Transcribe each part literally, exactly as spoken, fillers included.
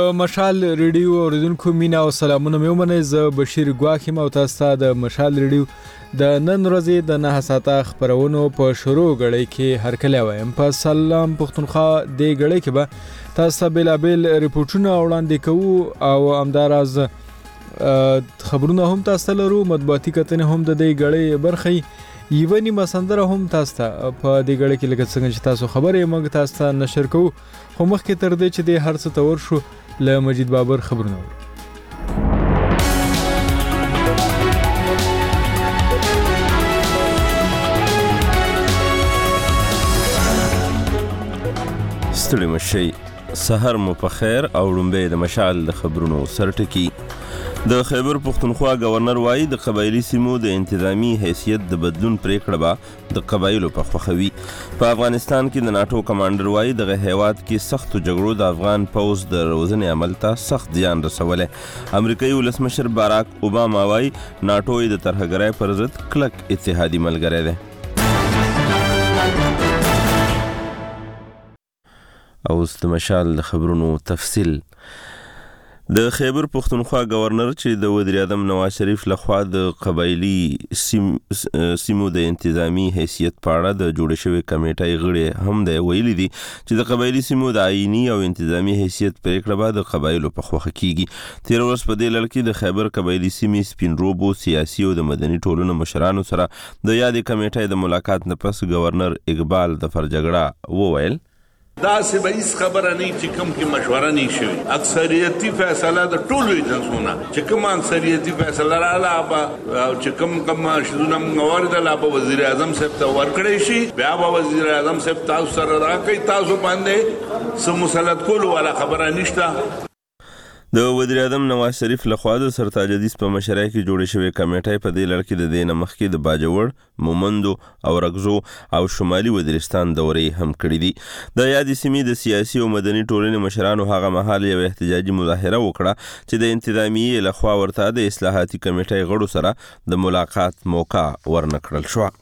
د مشال ریډیو اوریدونکو مینا او سلامونه مې ومنئ. زه بشیر ګواخ یم او تاسو ته د مشال ریډیو د نن ورځې د نه ساعته خپرونو په شروع غړي کې هرکلی وایم. په سلام پښتونخوا د غړي کې به تاسو ته بېلابېل ریپورټونه وړاندې کوو او همداراز خبرونه هم تاسو لرو، مطبوعاتي کتنې هم د دې غړي برخې یوه نیمه سندره هم تاسو ته په دې غړي کې لکه څنګه چې تاسو خبرې موږ تاسو ته نشر کوو. خو مخکې تر دې چې د هر څه ته ورشو له مجید بابر خبرونه وو. ستړي مشئ، سحر مو په خیر او لومبۍ د مشال د خبرونو سرټکی. د خیبر پښتونخوا گورنر وایي د قبایلی سیمو د انتظامی حیثیت د بدلون پریکړه به د قبایلو په خوښوي. په افغانستان کې د ناټو کمانډر وایي دغه هیواد کې سختو جګړو د افغان پوځ د روزنې عمل ته سخت زیان رسولی. امریکایي ولسمشر باراک اوباما وایي ناټو یې د ترهګرۍ پر ضد کلک اتحادي ملګری دی. اوس د مشال د خبرونو تفصیل. د خیبر پښتونخوا گورنر چې د وزیر اعظم نواز شریف لخوا د قبایلی سیم سیمو د انتظامی حیثیت په اړه د جوړ شوی کمیټې غړي هم د ویلي دي چې د قبایلی سیمو د آئینی او انتظامی حیثیت پریکړه به د قبایلو په خوښه کیږي. تیر ورځ په دې لړ کې د خیبر قبایلی سیمې سپینروبو سیاسي او د مدني ټولنو مشرانو سره د یادې کمیټې د ملاقات نه پس گورنر اقبال ظفر جګړه وویل دا سی به هیڅ خبره نه چې کوم کې مشوره نه شي. اکثریتي فیصله د ټولو ایجنسونو چې کوم اکثریتي فیصله رااله به چې کوم کوم شذونه موارد لا به وزیر اعظم صاحب ته ورکړی شي، بیا به وزیر اعظم صاحب تاسو سره راکړي. تاسو باندې سم مسلط کول ولا خبره نشته. د وزیر اعظم نواز شریف لخوا د سرتاج حدیث په مشرۍ کې جوړې شوې کمیټې په دې لړ کې د دې نه مخکې د باجوړ، مومندو او رګزو او شمالي وزیرستان دورې هم کړې دي. د یادې سیمې د سیاسي او مدني ټولنې مشرانو هغه مهال یو احتجاجي مظاهره وکړه چې د انتظامیې لخوا ورته د اصلاحاتي کمیټې غړو سره د ملاقات موقع ورنکړل شوه.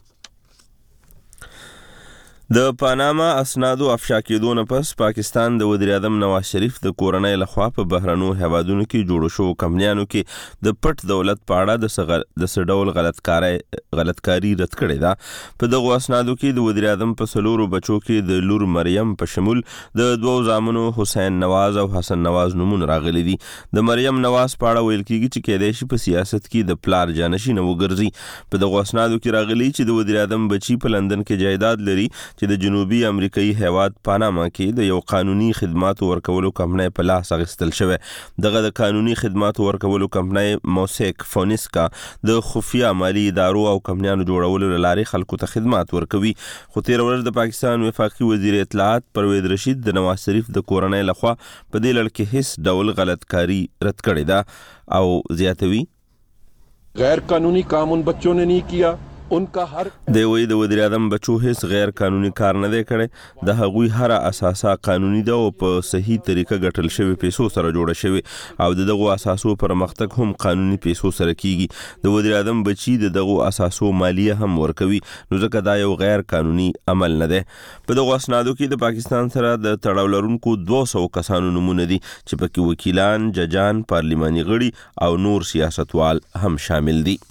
د پاناما اسنادو افشا کېدو نه پس پاکستان د وزیر اعظم نواز شریف د کورنۍ لخوا په بهرنو هیوادونو کې جوړو شوو کمپنیانو کې د پټ دولت په اړه د څه ډول غلطکاري غلطکاري رد کړې ده. په دغو اسنادو کې د وزیر اعظم په څلورو بچو کې د لور مریم په شمول د دوو زامنو حسین نواز او حسن نواز نومونه راغلي دي. د مریم نواز په اړه ویل کېږي چې کېدای شي په سیاست کې د پلار جانشینه وګرځي. په دغو اسنادو کې راغلي چې د وزیر اعظم بچي په لندن کې جایداد لري چې د جنوبي امریکایي هیواد پاناما کې د یو قانوني خدماتو ورکولو کمپنۍ په لاس اخیستل شوی. دغه د قانوني خدماتو ورکولو کمپنۍ موسیک فونیسکا د خفیه مالی ادارو او کمپنیانو جوړولو له لارې خلکو ته خدمات ورکوي. خو تیر ورځ د پاکستان وفاقي وزیر اطلاعات پرویز رشید د نواز شریف د کورنۍ لخوا په دې لړ کې هیڅ ډول غلطکاري رد کړې ده او زیاتوي غیر قانونی کام ان بچوں نے نہیں کیا. دی وی د وزیر اعظم بچو هیڅ غیر قانوني کار نه دی کړی. د هغوی هر اساسا قانوني ده او په صحیح طریقه ګټل شوی پیسو سره جوړه شوی او د دغو اساسو پرمختګ هم قانوني پیسو سره کیږي. د وزیر اعظم بچي د دغو اساسو مالیه هم ورکوي، نو ځکه دا یو غیر قانوني عمل نه دی. په دغو اسنادو کې د پاکستان سره د تړاو لرونکو دوه سوه کسانو نومونه دي چې پکې وکیلان، ججان، پارلیماني غړي او نور سیاستوال هم شامل دي.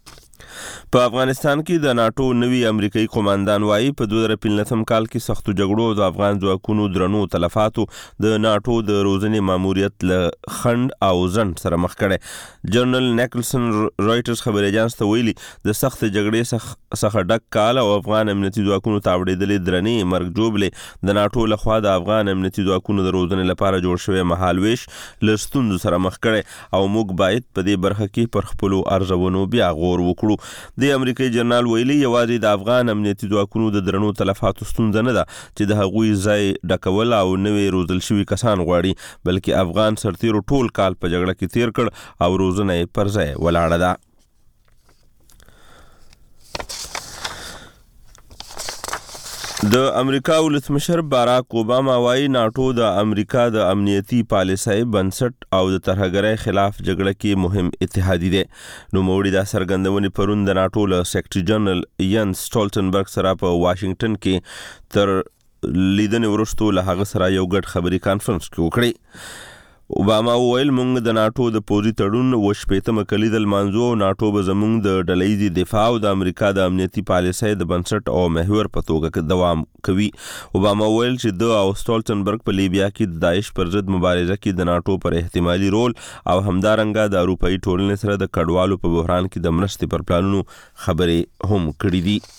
په افغانستان کې د ناټو نوي امریکایي قوماندان وایي په دوه زره پنځلسم کال کې سختو جګړو د افغان ځواکونو درنو تلفاتو د ناټو د روزنې ماموریت له خنډ او ځنډ سره مخ کړی. جنرال نیکلسن رایټرز خبري اژانس ته ویلي د سخت جګړې څخه ډک کال او افغان امنیتي ځواکونو ته اورېدلې درنې مرګ جوړلې د ناټو لخوا د افغان امنیتي ځواکونو د روزنې لپاره جوړ شوی مهالویش له ستونزو سره مخ کړی او موږ باید په دې برخه کې پر خپلو ارزونو بیا غور وکړو. د امریکایي جنرال ویلي یوازې د افغان امنیتي ځواکونو د درنو تلفاتو ستونزه نه ده چې د هغوی ځای ډکول او نوې روزل شوي کسان غواړي، بلکې افغان سرتیرو ټول کال په جګړه کې تیر کړ او روزنه یې پر ځای ولاړه ده. د امریکا ولسمشر باراک اوباما وایي ناټو د امریکا د امنیتي پالیسۍ بنسټ او د ترهګرۍ خلاف جګړه کې مهم اتحادي دی. نوموړي دا څرګندونې پرون د ناټو له سیکرټري جنرال ین سټولټنبرګ سره په واشنگټن کې تر لیدنې وروسته له هغه سره یو ګډ خبري کانفرنس کې وکړي. اوباما وویل موږ د ناټو د پوځي تړون وشپېتمه کلي د لمانځو او ناټو به زموږ د ډلهیزې دفاع او د امریکا د امنیتي پالیسۍ د بنسټ او محور په توګه دوام کوي. اوباما وویل چې د او سټولټنبرګ په لیبیا کې د داعش پر ضد مبارزه کې د ناټو پر احتمالي رول او همدارنګه د اروپایي ټولنې سره د کډوالو په بحران کې د مرستې پر پلانونو خبرې هم کړې دي.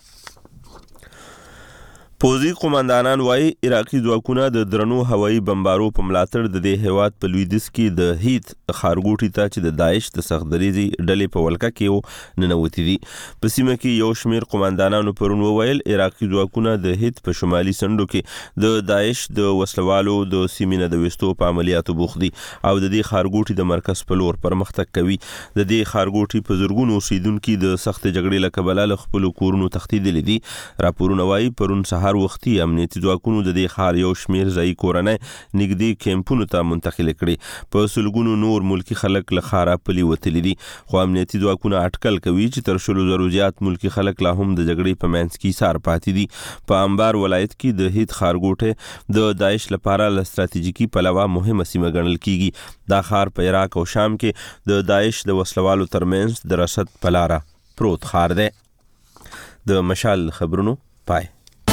پوځي قوماندانان وایي عراقي ځواکونه د درنو هوایي بمبارو په ملاتړ د دې هیواد په لویدیځ کې د هیت ښارګوټي ته چې د داعش د سختدریزي ډلې په ولکه کې ننوتي دي. په سیمه کې یو شمیر قوماندانانو پرون وویل عراقي ځواکونه د هیت په شمالي سندو کې د داعش د وسلوالو د سیمې نه د وستو په عملیاتو بوخت دي او د دې ښارګوټي د مرکز په لور پرمختګ کوي. د دې ښارګوټي په زرګونو اوسیدونکو د سخت جګړې له کبله له خپل کورونو تښتېدلي دي. راپورونه وایي پرون سهار وختي امنیتي ځواکونو د دې ښار یو شمیر ځایي کورنۍ نږدې کیمپونو ته منتقل کړي. په سلګونو نور ملکی خلک له ښاره پلي وتلي دي خو امنیتي ځواکونه اټکل کوي چې تر شلو زرو زیات ملکی خلک لا هم د جګړې په منځ کې ایسار پاتې دي. په انبار ولایت کې د هیت ښارګوټی د داعش لپاره له ستراتیژیکي پلوه مهمه سیمه ګڼل کیږي. دا ښار په عراق او شام کې د داعش د وسلوالو ترمنځ د رسد په لاره پروت ښار دی. د مشال خبرونو پای.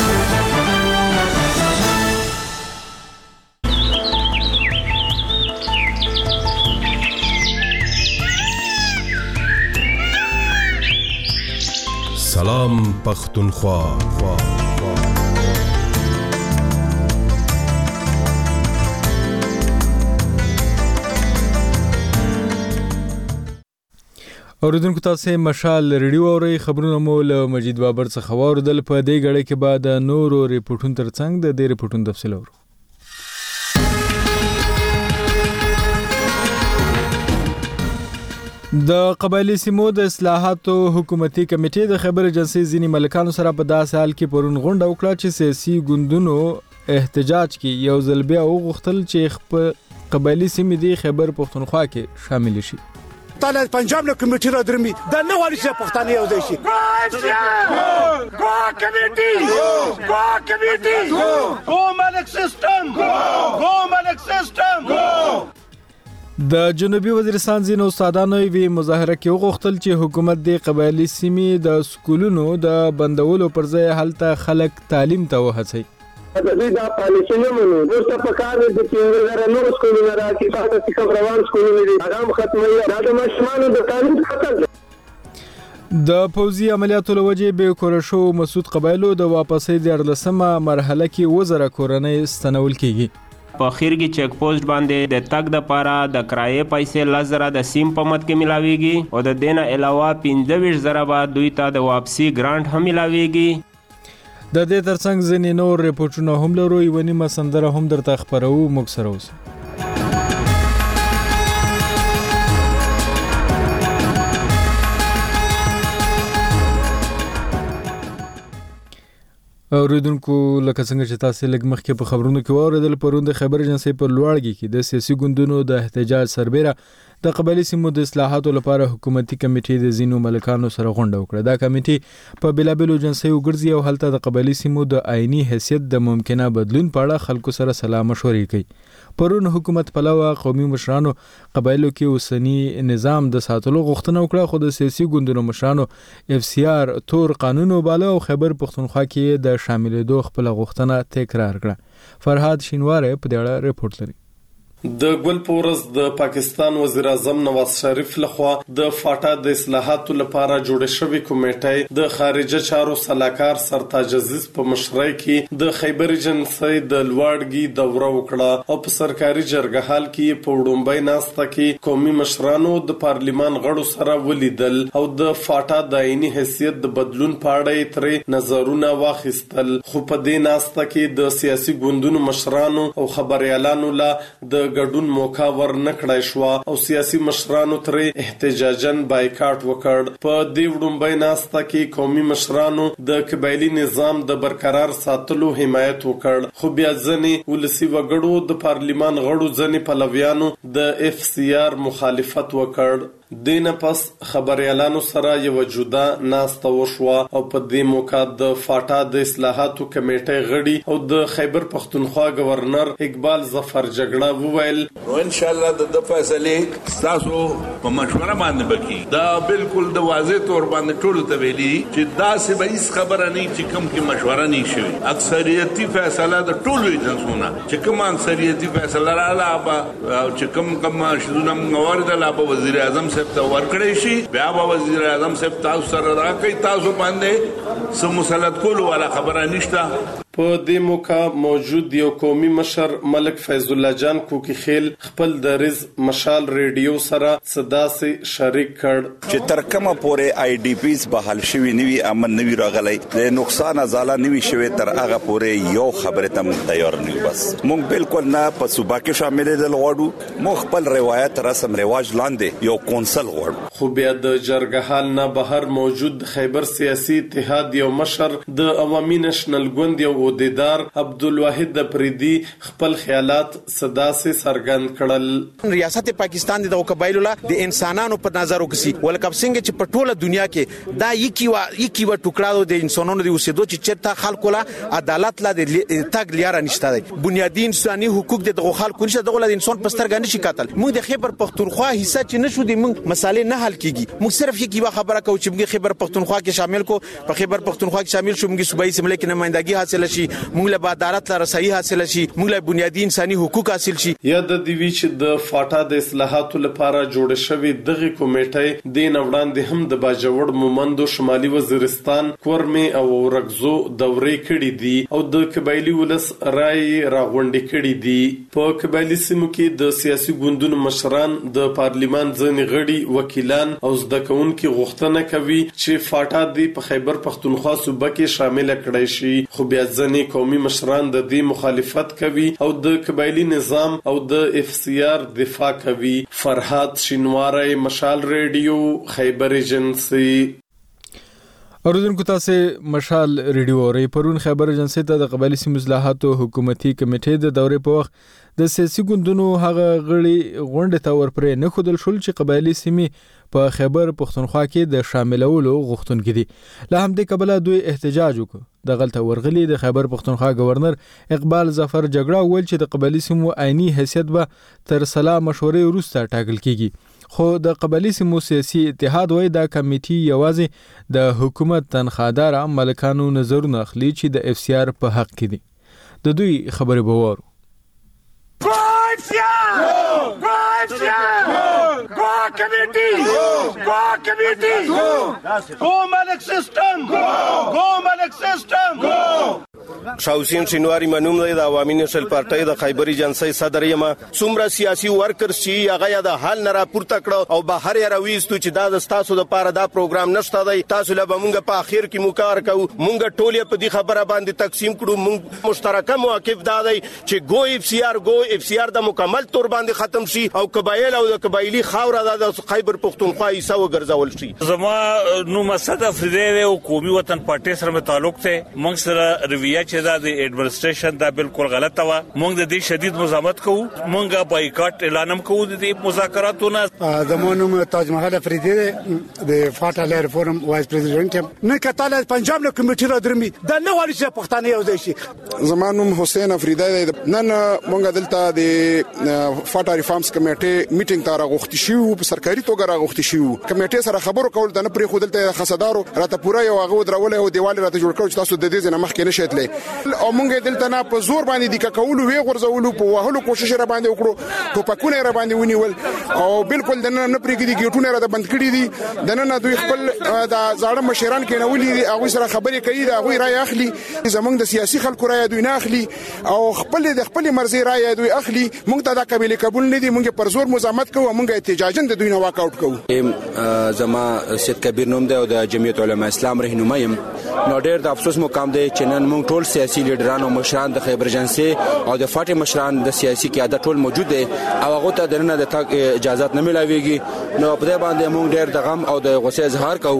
سلام پختونخوا. اوریدونکو تاسو مشال ریډیو اورئ. خبرونه مو له مجید بابر څخه واوریدل. په دې غړې کې بعد نورو ریپورتونو ترڅنګ د دې ریپورتونو تفصیل اورو. د قبایلی سیمو د اصلاحاتو حکومتي کمیټې د خیبر ایجنسی ځینې ملکانو سره په داسې حال کې پرون غونډه وکړه چې سیاسي ګوندونو احتجاج کې یو ځل بیا وغوښتل چې خپل قبایلی سیمې د خیبر پښتونخوا کې شامل شي. طالع پنجاب له کمیټې را درمي دا نه وایي چې پښتانه یو ځای شي. ګو ګو کمیټي ګو کمیټي ګو ملک سیستم ګو ملک سیستم ګو. د جنوبي وزیرستان ځینو استادانو وی مظاهره کې وغوښتل چې حکومت د قبایلی سیمې د سکولونو د بندولو پر ځای هلته خلک تعلیم ته وهڅوي. د دې د پالیسي نه منو ورته په کار دي چې ورته نور سکولونه راځي تاسو چې کوم روان سکولونه دي هغه ختموي. دا د ماشومانو د تعلیم خطر دی. د پوځي عملیاتو لوجې به کورشو مسعود قبایلو د واپسې د ارلسمه مرحله کې وزره کورنۍ ستنول کیږي. په خیرګي چیک پوسټ باندې د تګ د پاره د کرایې پیسې لزره د سیم په مت کې ملاويږي او د دینه علاوه پنځه ویشت زره به دوی ته د واپسی ګرانټ هم ملاويږي. د دې ترڅنګ ځینې نور ریپورتونه هم لرو. یو نیمه سندره هم درته خبرو. موږ سره اوسئ. اوریدونکو لکه څنګه چې تاسو لږ مخکې په خبرونو کې واوریدل پرون د خبر ایجنسی په لوړګي کې د سیاسي ګوندونو د احتجاج سربېره د قبایلی سیمو د اصلاحاتو لپاره حکومتي کمیټې د ځینو ملکانو سره غونډه وکړه. دا کمیټې په بلابلو ایجنسیو ګرځي او هلته د قبایلی سیمو د آئینی حیثیت د ممکنه بدلون په اړه خلکو سره سلا مشورې کوي. پرون حکومت پلوه قومي مشرانو قبایلو کې اوسنی نظام د ساتلو غوښتنه وکړه خو د سیاسي ګوندونو مشرانو اف سی آر تور قانون وباله او خیبر پښتونخوا کې د شاملېدو خپل غوښتنه تکرار کړه. فرهاد شینواره په دې اړه ریپورت لري. د ګل پورز د پاکستان وزیر اعظم نواز شریف لخوا د فاټا د اصلاحاتو لپاره جوړ شوی کمیټه د خارجه چارو سلاکار سرتاج عزیز په مشرۍ کې د خیبر ایجنسی د لوړګي دوره وکړه او په سرکاري جرګه حال کې په وډمبای ناسته کې قومي مشرانو د پارلیمان غړو سره ولیدل او د فاټا د عیني حیثیت د بدلون په اړه ترې نظرونه واخیستل. خو په دې ناسته کې د سیاسي ګوندونو مشرانو او خبريالانو لا د ګډون موقع ور نکړای شو او سیاسي مشرانو ترې احتجاجن بایکاټ وکړ. په دې وډمبای ناسته کې قومي مشرانو د قبایلی نظام د برقرار ساتلو حمایت وکړ خو بیا ځنې ولسی وګړو د پارلیمان غړو ځنې پلویانو د اف سی آر مخالفت وکړ. دینه پس خبريالانو سره یو جدا ناسته وشوه او په دې موقع د فاټا د اصلاحاتو کمیټې غړي او د خیبر پختونخوا گورنر اقبال ظفر جګړه وویل نو ان شاء الله د فیصله تاسو په مشوره باندې بکی دا بالکل د واضح تور باندې ټول ته ویلي چې دا څه به هیڅ خبره نه چې کوم کې مشوره نه شي اکثریتي فیصله د ټولو ایجنسونو چې کوم اکثریتي فیصله رااله با چې کوم کوم شذونه موارد لا به وزیر اعظم صاحب ته ورکړی شي بیا به وزیر اعظم صاحب تاسو سره راکړي تاسو باندې سم مسلط کول ولا خبره نشته. په دې موقع موجود یو قومي مشر ملک فیض الله جان کوکی خیل خپل د رز مشال ریډیو سره صدا سي شریک کړ چې تر کومه پورې آی ډی پیز به حل شوی نیوي امن نیوي راغلی د نقصان ازاله نیوي شوی تر هغه پورې یو خبره ته مونږ تیار نیو بس مونږ بالکل نه په صوبا کې شامل دي لغواړو مو خپل روایت رسم رواج لاندې یو کونسل غواړو خو بیا د جرګهال نه بهر موجود خیبر سیاسي اتحاد یو مشر د عوامي نېشنل ګوند یو عہدیدار عبدالواحد دپریدي خپل خیالات صدا سے سرګند کړل. ریاست پاکستان د قبایلو لا د انسانانو په نظر وکسي ولکه څنګه چې په ټوله دنیا کې دا یکی وا یکی وا ټوکړه د انسانانو د اوسېدو چې چرته خلکو لا عدالت لا د تاګ لیاره نشته دی بنیادی انساني حقوق د دغه خلکو نشه دغه د انسان پسترګ نشي قتل موږ د خیبر پختونخوا حصہ چې نشو د موږ مسالې نه حل کیږي موږ صرف یکی وا خبره کوو چې موږ خیبر پختونخوا کې شامل کو په خیبر پختونخوا کې شامل شو موږ صوبایي سملې کې نمائندګي حاصل شي موږ له عدالت لپاره صحیح حاصل شي موږ له بنیادی انساني حقوق حاصل شي. یا د دیوی چې د فاټا د اصلاحاتو لپاره جوړ شوی دغه کمیټه د نوړاندې هم د باجوړ مومندو شمالي وزیرستان کورمه او ورغزو دورې کړې دي او د قبایلی ولس رائے راغونډې کړې دي. په قبایلی سیمو کې د سیاسي ګوندونو مشران د پارلیمان ځنی غړي وکیلان او زده کوونکي غوښتنه کوي چې فاټا د په خیبر پختونخوا صوبه کې شامل کړي شي خو بیا ځنی قومي مشران د دې مخالفت کوي او د قبایلی نظام او د اف سی آر دفاع کوي. فرحات شینواری مشال ریډیو خیبر ایجنسی. اوریدونکو تاسو مشال ریډیو اورئ پرون خیبر ایجنسی ته د قبایلی سیمو اصلاحاتو حکومتي کمیټې د دورې په وخت د سیاسي ګوندونو هغه غړي غونډه ته ورپرې نه خودل شول چې قبایلی سیمې په خیبر پختونخوا کې د شاملولو غوښتونکي دي. له همدې کبله دوی احتجاج وکړ. د غلطه ورغلي د خیبر پختونخوا گورنر اقبال ظفر جګړه ویل چې د قبایلی سیمو عیني حیثیت به تر سلا مشورې وروسته ټاکل کیږي خو د قبایلی سیمو سیاسي اتحاد وایي دا کمیټي یوازې د حکومت تنخوادار ملکانو نظرونه اخلي چې د اف سی آر په حق کې دي. د دوی خبرې به وورو. Go F C R! Go! Go F C R! Go! Go committee! Go! Go committee! Go! Go Malik system! Go! Go Malik system! Go! شاوسین شینواری منوم دی د عوامي نېشنل پارټۍ د خیبر ایجنسی صدر یم. څومره سیاسي ورکرز چې هغه یا د حل نه راپورته کړو او بهر یې راویستو چې دا د ستاسو لپاره دا پروګرام نشته دی تاسو له به مونږ په اخر کې موکار کوو مونږ ټول په دې خبره باندې تقسیم کړو مونږ مشترکه موقف دا دی چې گو اف سی آر گو اف سی آر د مکمل تور باندې ختم شي او قبایل او د قبایلی خاور د خیبر پختونخوا حصہ وګرځول شي. زما نو مسد افریدی او قومي وطن پارټي سره تعلق ته مونږ سره رویه چې دا د ایڈمنسټریشن دا بالکل غلطه و مونږ د دې شدید مزاحمت کوو مونږه بایکاټ اعلانم کوو د دې مذاکراتونه. زمونږ تاج محل افریدی د فاټا لیر فورم وایس پریزیډنټ نه کتاله پنجاب له کمیټې را درمي د نه واري چې پښتانه یو ځای شي. زمانوم حسین افریدی نن مونږ دلته د فاټا ریفارمز کمیټې میټینګ ته راغوښتي شو په سرکاري توګه راغوښتي شو کمیټې سره خبرو کول د نه پرې خو دلته خصدارو راته پوره یو هغه درول او دیوال راته جوړ کړو چې تاسو د دې نه مخکې نشئ او مونږ دلته نه په زور باندې د ککولو وی غرزولو په وهلو کوشش را باندې وکړو ټوپکونه را باندې ونیول او بالکل د نه پرېږدي ګیټونه را بند کړی دي د نه دوی خپل د زاړه مشران کې نه ولي هغه سره خبرې کوي دا هغه رائے اخلي زمونږ د سیاسي خلکو رائے دوی نه اخلي او خپل د خپل مرزي رائے دوی اخلي مونږ ته دا قبيله قبول نه دي مونږ پر زور مزاحمت کوو مونږ احتجاجن د دوی نه واک اوټ کوو. زما سید کبیر نوم دی او د جمعیت علماء اسلام رهنما يم نو ډېر د افسوس مقام دی چې نن مونږ ټول سیاسي لیډران او مشران د خیبر ایجنسی او د فاټي مشران د سیاسي قیادت ټول موجود دي او هغه ته د نه د تاګ اجازه نه ملاويږي نو په دې باندې مونږ ډېر د غم او د غوسه اظهار کوو.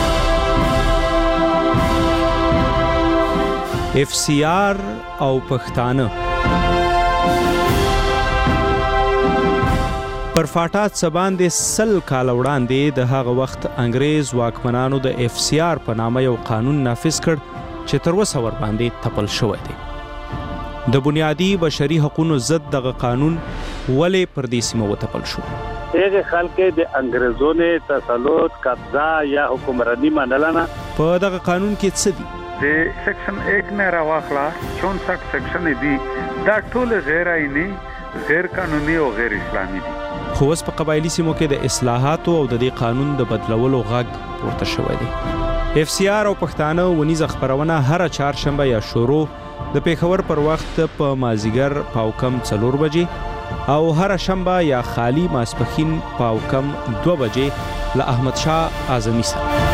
اف سی آر او پښتانه پر فاټا څه باندې سل کاله وړاندې د هغه وخت انګریز واکمنانو د اف سی آر په نامه یو قانون نافذ کړ چې تر اوسه ورباندې تپل شوی دی. د بنیادي بشري حقوقو ضد دغه قانون ولې پر دې سیمه وتپل شو؟ هغه خلک د انګریزونو تسلط قبضه یا حکمرانی منله نه. په دغه قانون کې څه دي؟ د سیکشن ایک نه راواخلا چونسठ سیکشن دي دا ټول غیر آئینی، غیر قانوني او غیر اسلامي دي. خو اوس په قبایلی سیمو کې د اصلاحاتو او د دې قانون د بدلولو غږ پورته شوی دی. اف سی آر او پښتانه ونیزه خبرونه هر چهارشنبه یا شروع د پیښور پر وخت په مازیګر پاو کم څلور بجې او هر شنبه یا خالی ماسپښین پاو کم دو بجې له احمد شاه اعظمي سره.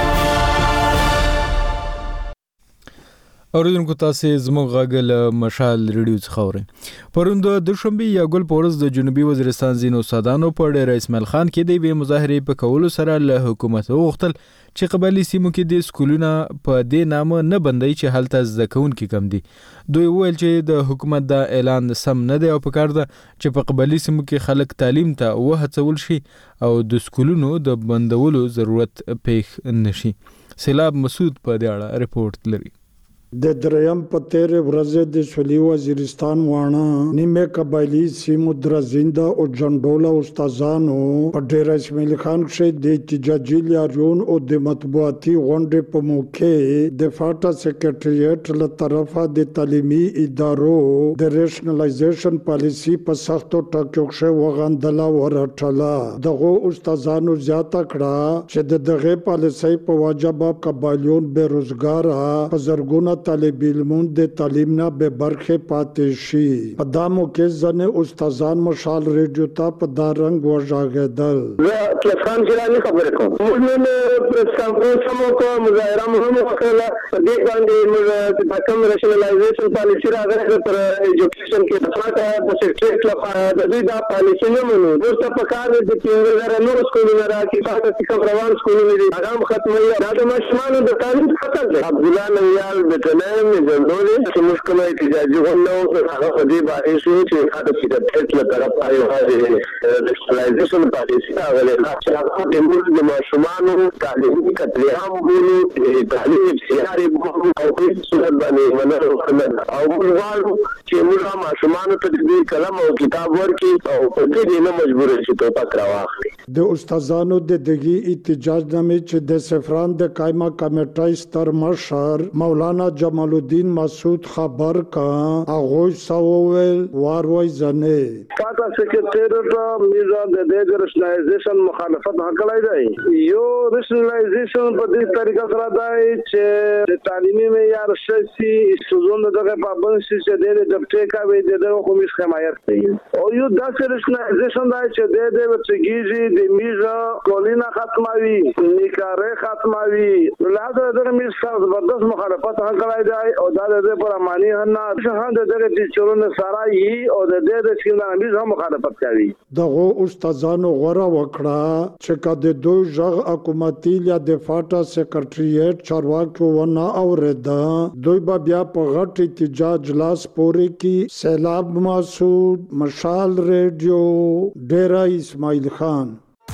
اوریدونکو تاسو زموږ غږ له مشال ریډیو څخه اورئ. پرون د دوشنبې یا ګل په ورځ د جنوبي وزیرستان ځینو استادانو په ډېره اسماعیل خان کې د یوې مظاهرې په کولو سره له حکومت وغوښتل چې قبایلي سیمو کې د سکولونه په دې نامه نه بندوي چې هلته زده کوونکي کم دي. دوی وویل چې د حکومت دا اعلان سم نه دی او پکار ده چې په قبایلي سیمو کې خلک تعلیم ته وهڅول شي او د سکولونو د بندولو ضرورت پیښ نشي. سیلاب مسعود په دې اړه رپورټ لري. د دریم په تیرې ورځې د سولي وزیرستان واڼه نیمه قبایلی سیمو درزنده او جنډوله استادانو په ډېر اسماعیل خان کې د احتجاجي لاریون او د مطبوعاتي غونډې په موقع د فاټا سیکریټریټ له طرفه د تعلیمي ادارو د ریشنلایزیشن پالیسی په سختو ټاکو کې وغندله ورټله. دغه استادانو زیاته کړه چې د دغه پالیسی په وجه قبایلیون بیروزګاره په زرګونه طالب علمون د تعلیم نه به برخه پاتې شي. په دامو کې ځنه استادان مشال ریډیو ته په دارنګ وژاغېدل. زه کلفان جلانی خبرې کوم. موږ نن پریس کانفرنس مو کوو، مظاهره مو هم وکړه. په دې باندې موږ د کوم ریشنلایزیشن پالیسی راغله پر ایجوکیشن کې د فاټا د سیکریټریټ لپاره د دې د پالیسی نه منو. دوسته په کار د څنګه نور سکولونه راکې فاټا څخه روان سکولونه دي هغه ختمي. دا د مشمانو د تعلیم خطر دی. عبد الله نویال د نیم زندولې چې مشکله احتجاجي غونډه هغه په دې باندې شو چې هغه د سیکریټریټ له طرفه یو هغه ریشنلایزیشن پالیسی راغله چې هغه د موږ د ماشومانو تعلیمي کتلې هم وو تعلیم سیاري او هیڅ صورت باندې منل او موږ وایو چې موږ ماشومانو ته د قلم او کتاب ورکړي او په دې نه مجبور شي ته پکړه واخلي. د استادانو د دغه احتجاج نامې چې د سفران د قائمه کمیټې ستر مشر مولانا جمال الدین مسعود خبر کا هغه سوول واروي ځنه فاټا سیکریټریټ میزا د دې ریشنلایزیشن مخالفت حقلای دی. یو ریشنلایزیشن په دې طریقه سره دی چې د تعلیمي معیار شسي سوزون دغه پابند شي چې د دپټه کا وي د حکومت حمایت کوي او یو داسې ریشنلایزیشن دی چې د دې وڅګیږي د میزا کولینا ختموي نیکاره ختموي. لهدا دغه میزا زبردست مخالفت حقلای دی او دا د پر معنی نه شهاده دغه د چورونه سره یي او د دې د سیمه هم مخالفت کوي. دغه استادانو غوړه وکړه چې کده دوی ژغ حکومتي یا د فاټا سیکریټریټ چارواکو ونه اورېدا دوی به بیا په غټ احتجاج لاس پورې کې. سیلاب مسعود، مشال ریډیو، ډیرا اسماعیل خان.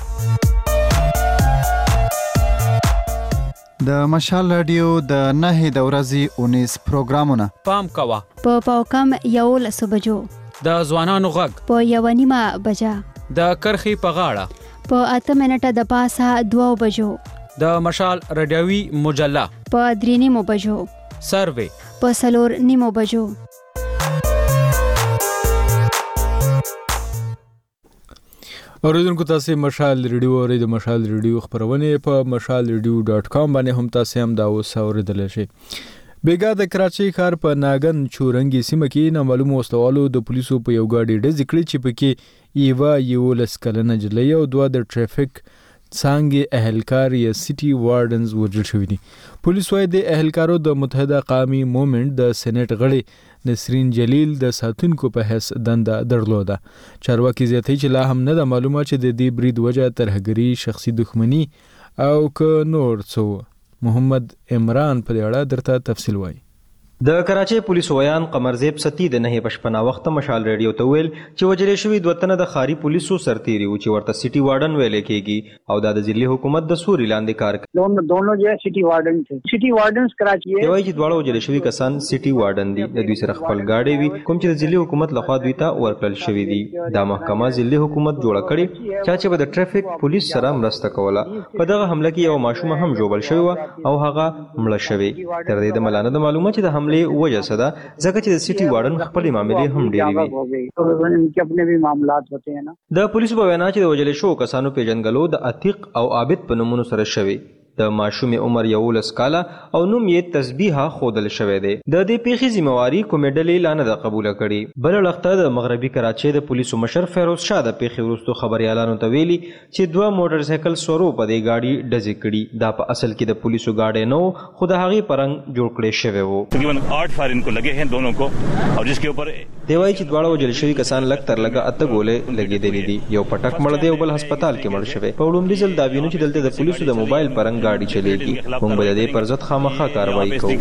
د مشال رادیو د نه د ورځې اونیس پروګرامونه پام کوا په پاوکم یو لسو بجو د ځوانانو غږ په یو نیمه بجا د کرخي په غاړه په اته منټه د پاسه دوه بجو د مشال رادیوي مجله په درې نیمو بجو سروي په سلور نیمو بجو. اوریدونکو تاسو مشال ریډیو اورئ. د مشال ریډیو خبرونه په مشال ریډیو ډاټ کام باندې هم تاسو هم دا اوس اوریدل شئ. بیګا د کراچۍ ښار په ناګن چورنګي سیمه کې نامعلوم وسلوالو د پولیسو په یو ګاډي ډزې کړې چې پکې یوه یولس کلنه نجلۍ او دوه د ټریفک څانګې اهلکار یا سیټي وارډنز وژل شوي دي. پولیس وايي د اهلکارو د متحده قومي موومنټ د سېنیټ غړي نسرین جلیل د ساتونکو په حیث دنده درلوده. چارواکي زیاتوي چې لا هم نه ده معلومه چې د دې برید وجه ترهګري، شخصي دښمني او که نور څه. محمد عمران په دې اړه درته تفصیل وایي. د کراچۍ پولیسو ویان قمرزیب ستی د نه پشپنا وخت مشال ریډیو ته ویل چې وجلې شوی دوه تنه د خاري پولیسو سرتیری و چې ورته سټي وارډن ویل کېږي او د ضلعي حکومت د سوري لاندې کار کوي. दोनों दोनों जो है city warden थे. City warden Karachi है. دوی چې دواړه وجلې شوی کسان سټي وارډن دي. د دوی سره خپل گاډي وي کوم چې د ضلعي حکومت لخوا دوی ته ورکړل شوی دي. دا محکمه ضلعي حکومت جوړه کړي چې به د ټریفیک پولیس سره مرسته کوله. په دغه حمله کې یو ماشوم هم جوړل شوی او هغه مړ شوی. تر دې د ملانه د معلومات چې د حمله وجه څه ده ځکه چې د سټي وارډن خپل معاملې هم ډېرې وي. इनके अपने भी मामलात होते हैं ना. د پولیسو په وینا چې د وجلې شو کسانو پیژنګلو د عتیق او عابد په نومونو سره شوی. د ماشوم عمر یولس کاله او نوم یې تسبیحه خودل شوی دی. د دې پیښې ذمہواری کومې ډلې لا نه ده قبوله کړې. بل لخته د مغربي کراچۍ د پولیسو مشر فیروز شاه د پیښې وروسته خبريالانو ته ویلي چې دوه موټر سایکل سورو په دې گاډي ډزې کړي. دا په اصل کې د پولیسو گاډي نه و خو د هغې پرنګ جوړ کړی شوی و. تقریبا आठ फायर इनको लगे हैं दोनों को और जिसके ऊपर دی وایي چې دواړه وجل شوي کسان لږ تر لږه اته ګولې لګېدلې دي. یو پټک مړ دی او بل هسپتال کې مړ شوی. په وړومبي ځل دا وینو چې دلته د پولیسو د موبایل پرنګ گاډي چلیږي. موږ به د دې پر ضد خامخا کاروایی کوو.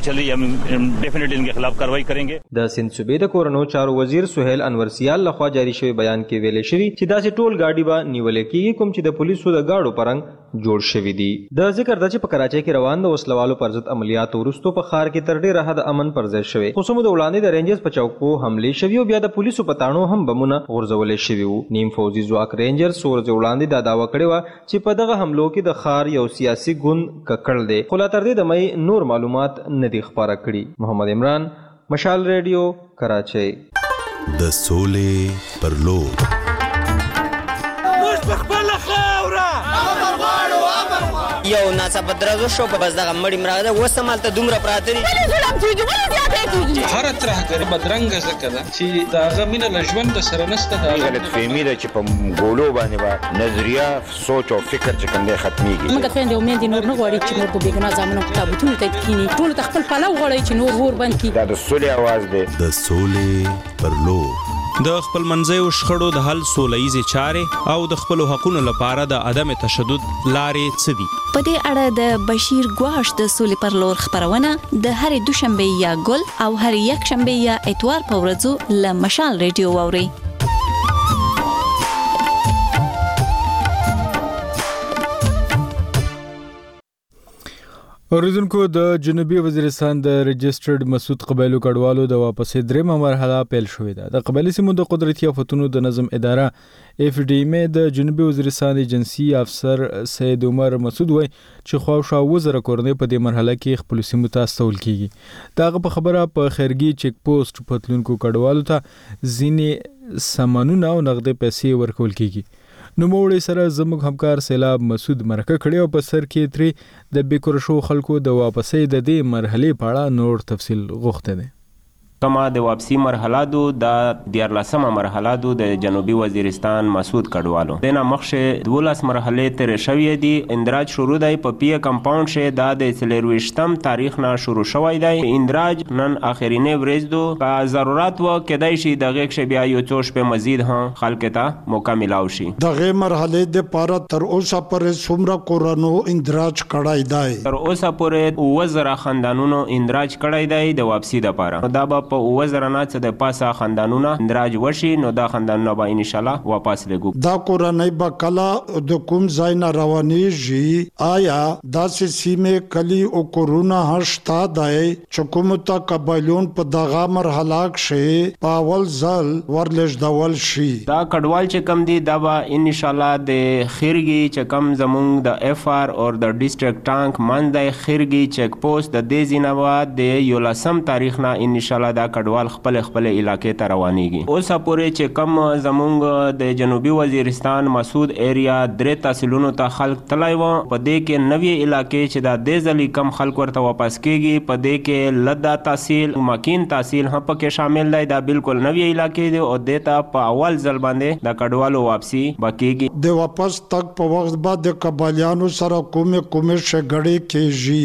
د سند صوبې د کورنو چارو وزیر سهیل انور سیال لخوا جاری شوی بیان کې ویلې شوی چې داسې ټول گاډي به نیولې کېږي کوم چې د پولیسو د گاډو پرنګ جوړ شوی دي. د ذکر ده چې په کراچۍ کې روان د وسلوالو پر ضد عملیاتو وروسته په ښار کې تر ډېره حده امن پر ځای شوی. خو څومره د وړاندې د رینجرز په چوکو حملې شوي او بیا د پولیسو په تاڼو هم بمونه غورځولې شوي وو. نیم فوزي ځواک رینجرز څو ورځې وړاندې دا دعوه کړې وه چې په دغه حملو کې د ښار یو سیاسي ګوند ککړ دی. خو لا تر دې دمه یې نور معلومات نه دي خپاره کړي. محمد عمران، مشال ریډیو، کراچۍ. د سولې پر لور یو ناڅاپه درزو شو په بس دغه مړی مراغه وسه مالته دومره پراته دي. هر ترهګر بدرنګ زکه ده چې داغه مینه له ژوند سره نسته. دا غلط فهمي ده چې په ګولو باندې به نظریه سوچ او فکر چې کوم دی ختميږي. موږ خويندې او مېندې نور نه غواړي چې نور په بیګنا ځامنو کتابونه ته کینی. ټول تخپل پلو غواړي چې نور ور بند کی. دا د سولې आवाज دی. د سولې پر لور د خپل منځیو شخړو د حل سولهییزې چارې او د خپلو حقونو لپاره د عدم تشدد لارې څه دي؟ په دې اړه د بشیر ګواش د سولې پر لور خبرونه د هرې دوشنبه یا ګل او هر یک شنبه یا اتوار په ورځو له مشال ریډیو واورئ. اوریدونکو، د جنوبي وزیرستان د رجسټرډ مسعود قبایلو کډوالو د واپسې درېمه مرحله پیل شوې ده. د قبایلي سیمو د قدرتي آفتونو د نظم اداره اف ډي ام د جنوبي وزیرستان ایجنسي افسر سید عمر مسعود وایي چې خواوشا اووه زره کورنۍ په دې مرحله کې خپلو سیمو ته استول کیږي. د هغه په خبره په خیرګي چیک پوسټ پتلونکو کډوالو ته ځینې سامانونه او نغدې پیسې ورکول کیږي. نوموړي سره زموږ همکار سیلاب مسعود مرکه کړې او په سر کې ترې د بیکور شو خلکو د واپسې د دې مرحلې په اړه نور تفصیل غوښته دی. کما د واپسی مرحله دو د دیارلسمه مرحله دو د جنوبي وزیرستان مسعود کډوالو دنه مخشه دولس مرحله تر شوې دي. اندراج شروع دی په پی کمپاوند شه د د سلیرويشتم تاریخ نه شروع شوی دی. اندراج نن اخرینه ورځ دو که ضرورت و کدای شي دغه ښه بیا یو څوش په مزید ها خلک ته موقع ملاو شي. دغه مرحله د پاره تر اوسه پرې څومره کورانو اندراج کړای دی؟ تر اوسه پرې وزره خاندانونو اندراج کړای دی د واپسی د پاره. دا به په وزره نه څه د پاسه خاندانونه اندراج وشي نو دا خاندانونه به ان شاء الله واپس لګو. دا کورنۍ به کله د کوم ځای نه روانېږي؟ آیا داسې سیمې کلی او کورونه هشته دی چې کوم ته قبایلون په دغه مرحله کې په اول ځل ورلېږدول شي؟ دا کډوال چې کم دي دا به ان شاء الله د خیرګي چې کم زمونږ د اف ار او د ډیسټریکټ ټانک من د خیرګي چیک پوسټ د دې زینوا د یو لسم تاریخ نه ان شاء الله دا کډوال خپل خپل علاقې ته روانيږي. اوس پورې چې کم زمونږ د جنوبي وزیرستان مسعود ایریا درې تحصیلونو ته خلک تلای و په دې کې نوې علاقې چې دا د ځلې کم خلک ورته واپس کیږي په دې کې لدا تحصیل ماکین تحصیل هم پکې شامل دی. دا بالکل نوې علاقې دي او دیتا په اول ځل باندې د کډوالو واپسی باقیږي. د واپس تک په وخت بعد د قبایلیانو سره کومه کومه شګړې کېږي.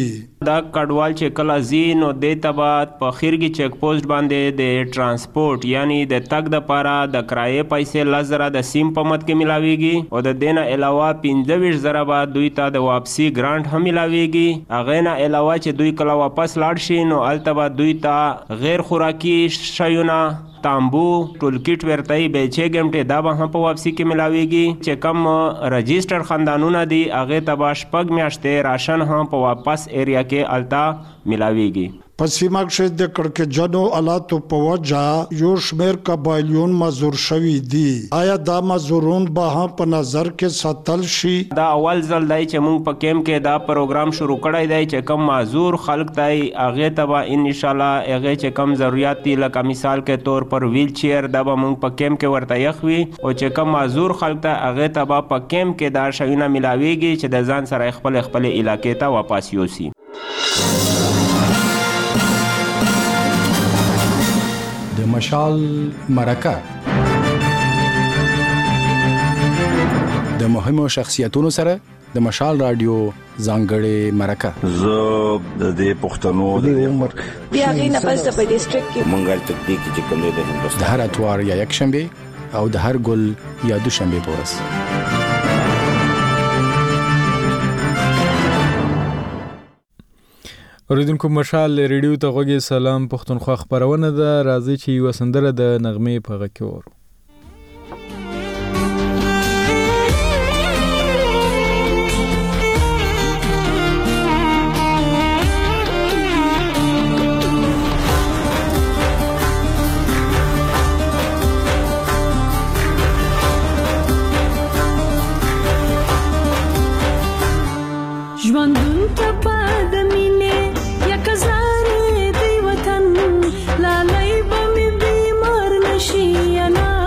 دا کډوال چې کله زی نو د تبات په خیرګي چیک پوسټ باندې د ترانسپورت یعنی د تګ د پاره د کرایې پیسې لزره د سیم په مت کې ملاويږي او د دینه علاوه پنځه ویشت زره به دوی ته د واپسی ګرانټ هم ملاويږي. هغه نه علاوه چې دوی کله واپس لاړ شي نو البته دوی ته غیر خوراکي شیونه تامبو ټولکټ ورته بیچې ګمټه دا به هم په واپسی کې ملاويږي. چې کم رجسٹر خاندانونه دي هغه ته شپږ میاشتې راشن هم په واپس ایریا کې التا ملاويږي. پسیما کې د کړکجنو آلاتو په وجه یو شمېر قبایلیون مزور شوي دي. آیا دا مزورون به هم په نظر کې ساتل شي؟ دا اول ځل دی چې موږ په کیم کې دا پروګرام شروع کړی دی چې کم معذور خلک دی هغه ته به ان شاء الله هغه چې کم ضرورت دي لکه مثال کې طور پر ویل چیر دا به موږ په کیم کې ورته یخوي او چې کم معذور خلک ته هغه ته به په کیم کې دا شیونه ملاويږي چې د ځان سره خپل خپل علاقې ته واپس یوسي. د مشال مرکه د مهمو شخصیتونو سره د مشال رادیو ځانګړې مرکه. زه د دې پښتنو د عمر بیا غینه پس په ډیسټریکټ کې منګل تکنیک چې کوم د هندوستان د هر اتوار یا یک شنبه او د هر ګل یا دوشنبه پورس. اوریدونکو مشال ریډیو ته غوږی سلام پښتونخوا خبرونه ده. راځي چې یو سندره د نغمې په غږ کې ورو. ژوندون ته پد مینه یا کزاره دی وطن لالای به می بیمار نشي انا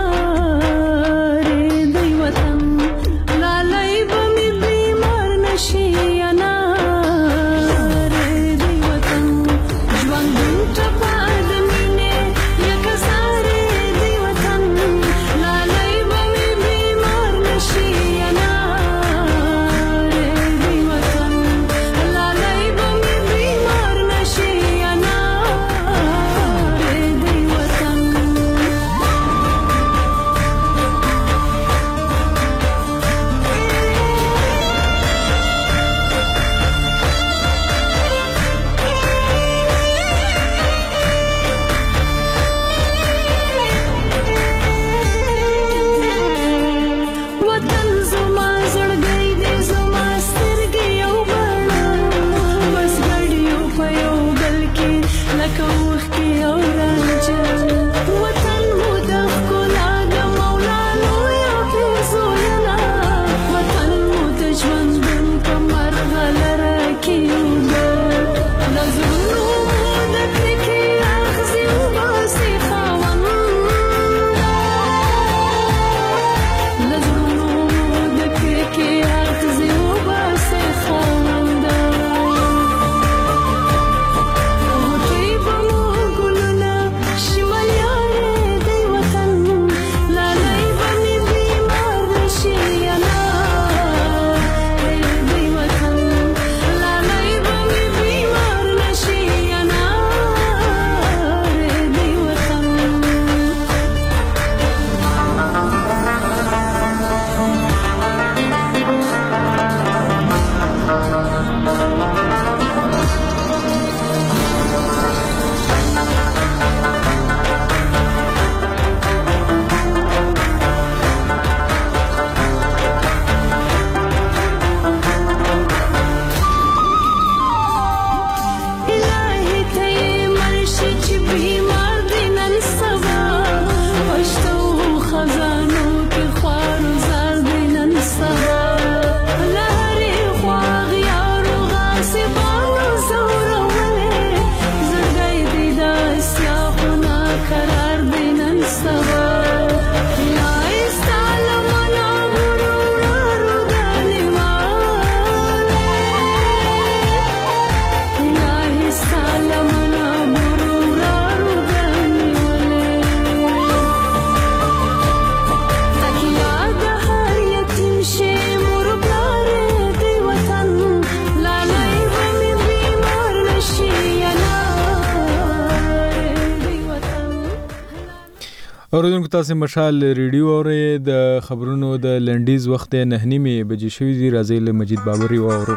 اوریدونکو تاسو مشال ریډیو اورئ د خبرونو د لنډیز وخت نه نیمه بجې شوې دي. راځي له مجید بابري واورو.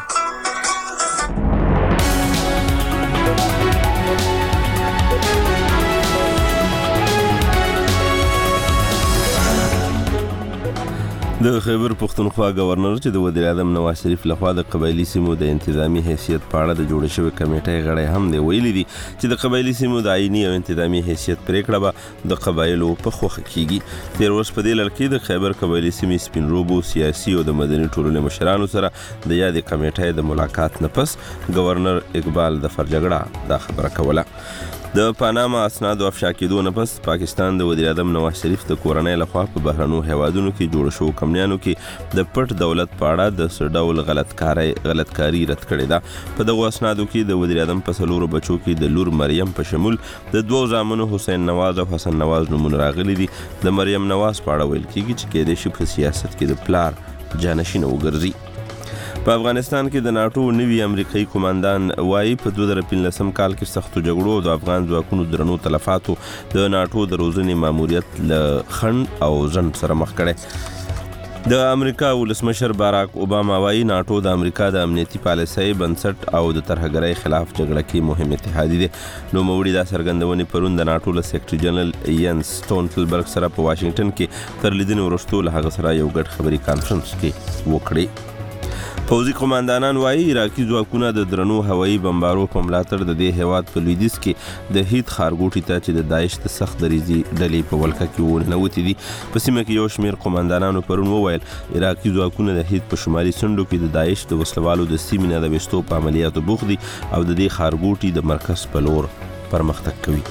د خیبر پختونخوا گورنر چې د وزیر اعظم نواز شریف لخوا د قبایلی سیمو د انتظامی حیثیت په اړه د جوړ شوی کمیټې غړي هم دی ویلي دي چې د قبایلی سیمو د آئینی او انتظامی حیثیت پریکړه به د قبایلو په خوښه کیږي. تیر ورځ په دې لړ کې د خیبر قبایلی سیمې سپین روبو سیاسي او د مدني ټولنې مشرانو سره د یادې کمیټې د ملاقات نه پس گورنر اقبال ظفر جګړه دا خبره کوله. د پاناما اسنادو افشا کېدو نه پس پاکستان د وزیر اعظم نواز شریف د کورنۍ لخوا په بهرنو هیوادونو کې جوړ شو کمپنیانو کې د پټ دولت په اړه د څه ډول غلطکاري غلطکاري رد کړې ده. په دغو اسنادو کې د وزیر اعظم په څلورو بچو کې د لور مریم په شمول د دوو زامنو حسین نواز او حسن نواز نومونه راغلي دي. د مریم نواز په اړه ویل کېږي چې کېدای شي په سیاست کې د پلار جانشین وګرځي. په افغانستان کې د ناټو نوي امریکایي کمانډان وایي په دوه زره پنځلسم کال کې سختو جګړو د افغان ځواکونو درنو تلفاتو د ناټو د روزنې ماموریت له خنډ او ځنډ سره مخ کړی. د امریکا ولسمشر باراک اوباما وایي ناټو د امریکا د امنیتي پالیسۍ بنسټ او د ترهګرۍ خلاف جګړه کې مهم اتحادی دی. نو موړي دا څرګندونې پرون د ناټو له سیکرټري جنرال ینس سټولټنبرګ سره په واشنگټن کې تر لیدنې وروسته له هغه سره یو ګډ خبري کانفرنس کې وکړي. پوځي قوماندانان وایي عراقي ځواکونه د درنو هوایي بمبارو په ملاتړ د دې هیواد په لویدیځ کې د هیت ښارګوټي ته چې د داعش د سخت دریځي ډلې په ولکه کې وننوتې دي. په سیمه کې یو شمېر قوماندانانو پرون وویل عراقي ځواکونه د هیت په شمالي څنډو کې د داعش د وسلوالو د سیمې نه د ویستو په عملیاتو بوخت دي او د دې ښارګوټي د مرکز په لور پرمختګ کوي.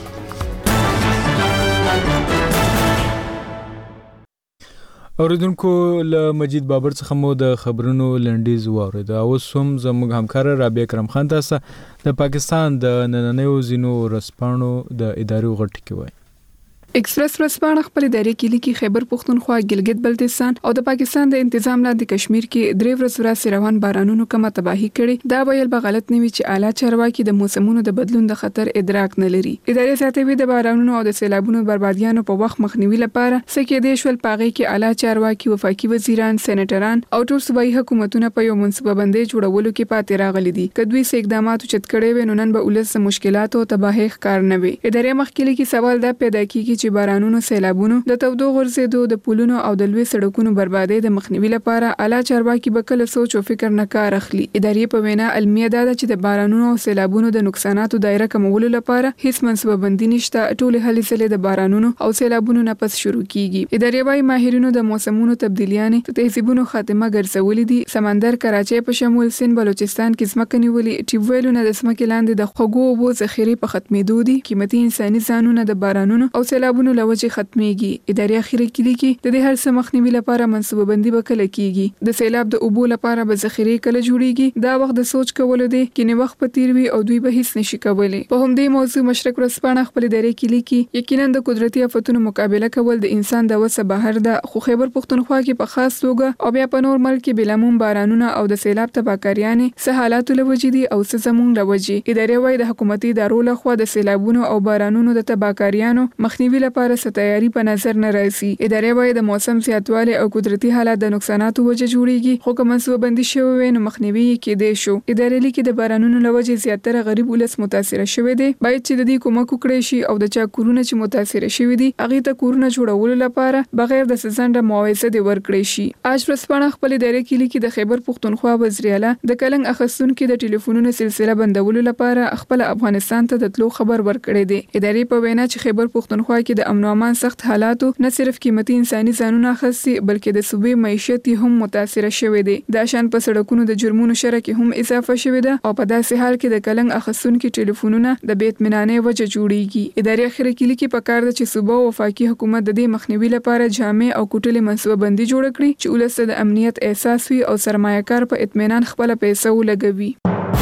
اوریدونکو له مجید بابر څخه مو د خبرونو لنډیز واورید. اوس هم زموږ همکار رابعه کرم خان تاسو د پاکستان د نننیو ځینو ورځپاڼو د ادارو غټ کې وایي. ایکسپریس ورځپاڼه خپل ادارې کې لیکي خیبر پختونخوا، ګلګت بلتستان او د پاکستان د انتظام لاندې کشمیر کې درې ورځې راځي روان بارانونو کومه تباہي کړي. دا ویل به غلط نه وي چې اعلی چارواکي د موسمونو د بدلون د خطر ادراک نه لري. ادارې ساتوي د بارانونو او د سیلابونو بربادیانو په وخت مخنیوي لپاره سکه د شول پاغي کې اعلی چارواکي، وفاقي وزیران، سېنیټران او ټول صوبایي حکومتونه په یو منصوبه بندۍ جوړولو کې پاتې راغلي دي. کدوې سې اقدامات چت کړي و نن به ولس مشکلات او تباہي ښکار نه وي. ادارې مخکې کې سوال دا پیدا کیږي چې بارانونو، سیلابونو، د تودو غورځېدو، د پلونو او د لوی سړکونو بربادۍ د مخنیوي لپاره اعلی چارواکي به کله سوچ او فکر نه کار اخلي. ادارې په وینا علمي ده چې د بارانونو او سیلابونو د نقصاناتو دایره کمولو لپاره هیڅ منصوبه بندي نشته. ټول هلې ځلې د بارانونو او سیلابونو نه پس شروع کیږي. ادارې وايي ماهرینو د موسمونو تبدیلیانې د تهذیبونو خاتمه ګرځولې دي. سمندر کراچۍ په شمول سند بلوچستان کې ځمکه نیولې، ټیوب ویلونه د ځمکې لاندې د خوږو اوبو ذخیرې په ختمېدو دي. قیمتي انساني ځانونه د بارانونو او سیلابونو له وجې ختميږي. ادارې اخیری کې لیکي د دې هر څه مخنیوي لپاره منصوبه بندي به کله کیږي. د سیلاب د اوبو لپاره به ذخیرې کله جوړیږي. دا وخت د سوچ کولو دی کې نه وخت په تیر وي او دوی به هیڅ نشي کولای. په همدې موضوع مشرق ورځپاڼه خپل ادارې کې لیکي یقینا د قدرتي آفتونو مقابله کول د انسان د وسه بهر ده، خو خیبر پختونخوا کې په خاص توګه او بیا په نور ملک کې بلامون بارانونه او د سیلاب تباکاریانې سه حالات لوجې دي او څه زمون لوجې. ادارې وايي د حکومتي ادارو لخوا د سیلابونو او بارانونو د تباکاریانو مخنیوي لپاره ستایری په نظر نه راځي. ادارې وايي د موسم زیاتوالی او قدرتي حالات د نقصاناتو وجه جوړیږي، خو که منصوبه بندي شوی وي نو مخنیوي کېدای شو. ادارې لیکي د بارانونو له وجې زیاتره غریب ولس متاثر شوی دی. باید چې د دې کومک وکړي شي او د چا کورونه چې متاثر شوی دي هغه ته کورونه جوړولو لپاره بغیر د سزنده معاوضه دی ورکړي شي. آج ورځپاڼه خپل ادارې کې لیکي د خیبر پختونخوا وزیر اعلی د کلنګ اخیستونکو د ټلیفونونو سلسله بندولو لپاره خپل افغانستان ته د تلو خبر ورکړی دی. ادارې په وینا چې خیبر پختونخوا کې د امن او امان سخت حالاتو نه صرف قیمتي انساني ځانونه اخیستي بلکې د صوبې معیشت هم متاثر شوی دی. دا شان په سړکونو د جرمونو شره کې هم اضافه شوی ده او په داسې حال کې د کلنګ اخیستونکو ټلیفونونه د بې اطمینانۍ وجه جوړیږي. ادارې اخر کې لیکي په کار ده چې صوبه او وفاقي حکومت د دې مخنیوي لپاره جامع او کوټلې منصوبه بندي جوړ کړي چې ولس د امنیت احساس وي او سرمایه‌کار په اطمینان خپل پیسې ولګوي.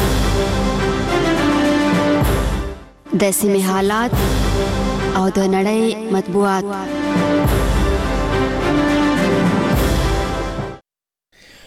د سیمې حالات او د نړۍ مطبوعات.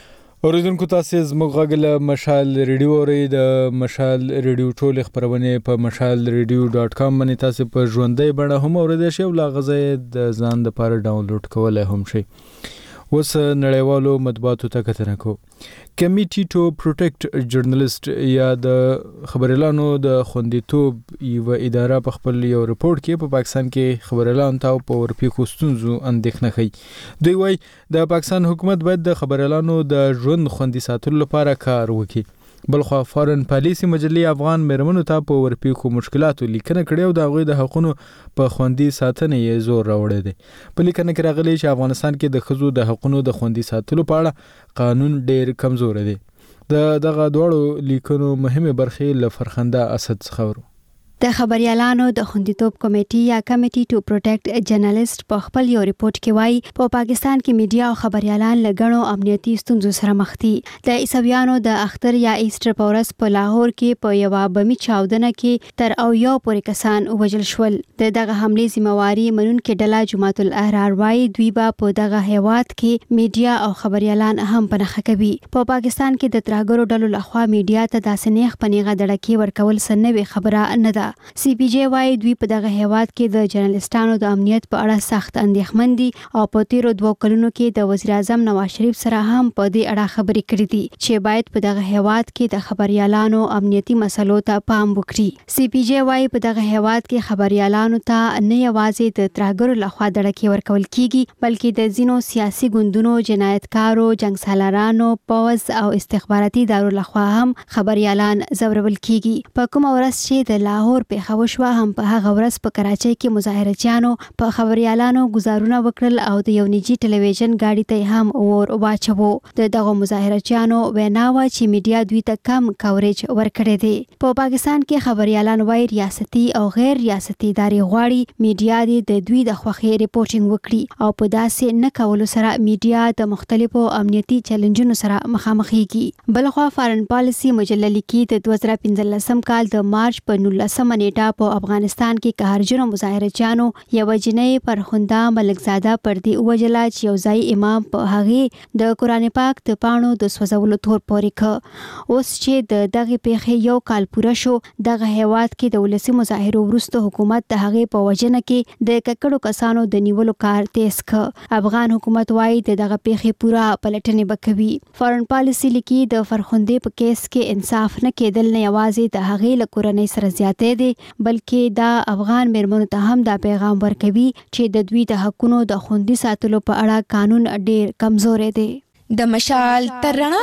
اوریدونکو تاسو زموږ غږ له مشال ریډیو اورئ. د مشال ریډیو ټول خبرونه په مشال ریډیو ډاټ کام باندې تاسو په ژوندۍ بڼه هم اوریدئ شئ او لا غزه د ځان د لپاره ډاونلوډ کولای هم شئ. اوس نړیوالو مطبوعاتو ته کتنه کوو. کمیټي ټو پروټیکټ جرنالست یا د خبريالانو د خوندیتوب یو اداره په خپل یو رپورت کې په پاکستان کې خبريالانو ته په ورپېښو ستونزو اندېښنه کوي. دوی وايي د پاکستان حکومت باید د خبريالانو د ژوند خوندي ساتلو لپاره کار وکړي. بلخو فارن پالیسی مجلې افغان مېرمنو ته په ورپېښو مشکلاتو لیکنه کړې او د هغوی د حقونو په خوندي ساتنه یې زور راوړی دی. په لیکنه کې راغلی چې افغانستان کې د ښځو د حقونو د خوندي ساتلو په اړه قانون ډېر کمزور دی. د دغه دواړو لیکنو مهمه برخې له فرخنده اسد څخه ورو. د خبريالانو د خوندیتوب کمیټې یا کمیټي ټو پروټیکټ جرنالست په خپل یو ریپورت کې وایي په پاکستان کې میډیا او خبريالان له غنو امنیتي ستونزو سره مخ دي. د عیسویانو د اختر یا ایسټر په ورځ په لاهور کې په یو بمي چاودنه کې تر او یو پورې کسان وژل شول. د دغه حملې ذمہواری منونکې ډله جماعت الاحرار وایي دوی به په دغه هیواد کې میډیا او خبريالان هم پنهخه کوي. په پاکستان کې د ترهګرو ډلو لخوا میډیا ته داسې نیغ پنیغه دړکې ورکول سنوي خبره نه ده. سی پی جی وايي دوی په دغه هیواد کې د جرنالستانو د امنیت په اړه سخت اندېښمن دي او په تیرو دوه کلونو کې د وزیر اعظم نواز شریف سره هم په دې اړه خبرې کړې دي چې باید په دغه هیواد کې د خبريالانو امنیتي مسلو ته پام وکړي. سی پی جی وايي په دغه هیواد کې خبريالانو ته نه یوازې د ترهګرو لخوا دړکې ورکول کیږي بلکې د ځینو سیاسي ګوندونو، جنایتکارو، جنگسالارانو، پوز او استخباراتي ادارو لخوا هم خبريالان زورول کیږي. په کومه ورځ چې د لاهور په وشوه هم په هغه ورځ په کراچۍ کې مظاهرچیانو په خبريالانو گزارونه وکړل او د یو نجی ټلویزیون گاډي ته هم اور واچو. د دغه مظاهرچیانو ویناوه چې میډیا دوی ته کم کوریج ورکړي دي. په پاکستان کې خبريالان وايي ریاستي او غیر ریاستي ادارې غواړي میډیا د دوی د خوخي ریپورټینګ وکړي او په داسې نه کولو سره میډیا د مختلفو امنیتي چیلنجونو سره مخامخ کیږي. بلخو فارن پالیسی مجله لیکي د دوه زره پنځلسم کال د مارچ په نولسمه نیټه په افغانستان کې قهرجنو مظاهرچیانو یو جنۍ فرخنده ملکزاده پردي وجلا چې یو ځای امام په هغه د قران پاک د پاڼو د سوځولو تور پورې ک. اوس چې د دغه پیښې یو کال پوره شو دغه هیواد کې د ولسی مظاهرو وروسته حکومت د هغه په وجنه کې د ککړو کسانو د نیولو کار تیز ک. افغان حکومت وايي دغه پیښې پوره پلټنې وکوي. فارن پالیسی لیکي د فرخنده په کیس کې انصاف نه کېدل نه یوازې د هغه له کورنۍ سره زیاتې دي بلکې دا افغان مېرمنو ته هم دا پیغام ورکوي چې د دوی د حقونو د خوندي ساتلو په اړه قانون ډېر کمزور دی. د مشال تر رڼا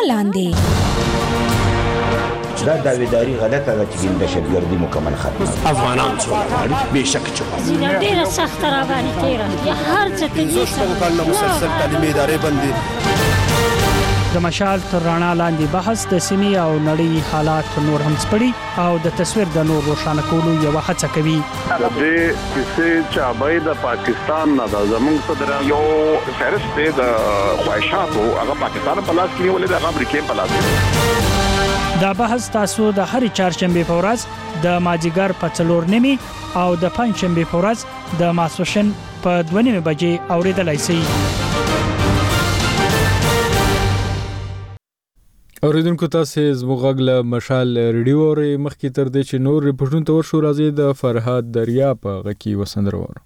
لاندې دا داویداری غلطه ده چې دهشتګردي مکمل ختمه. افغانان څوک غواړي بېشک چې غواړي ډېره سخته راباندې تېره یا هر څه کوي شپږ کاله مسلسل تعلیمي ادارې بندي. د مشال تر رڼا لاندې بحث د سیمې او نړۍ حالات نور هم سپړي او د تصویر د نور روښانه کولو یو هڅه کوي. د دې کیسې چې د پاکستان نه د زموږ صدر یو فهرست دی د خواهشاتو هغه پاکستان په لاس کې نیولې د امریکا په لاس. دا بحث تاسو د هرې چهارشنبه په ورځ د مازیګر په څلور نیمې او د پنځشنبه په ورځ د ماسپښین په دوه نیمې بجې اوریدلای شئ. اوریدونکو تاسو زموږ غږ له مشال ریډیو اورئ. مخکې تر دې چې نور ریپورټونه ته ورشو راځي د فرهاد دریا په غږ کې وسندره وره.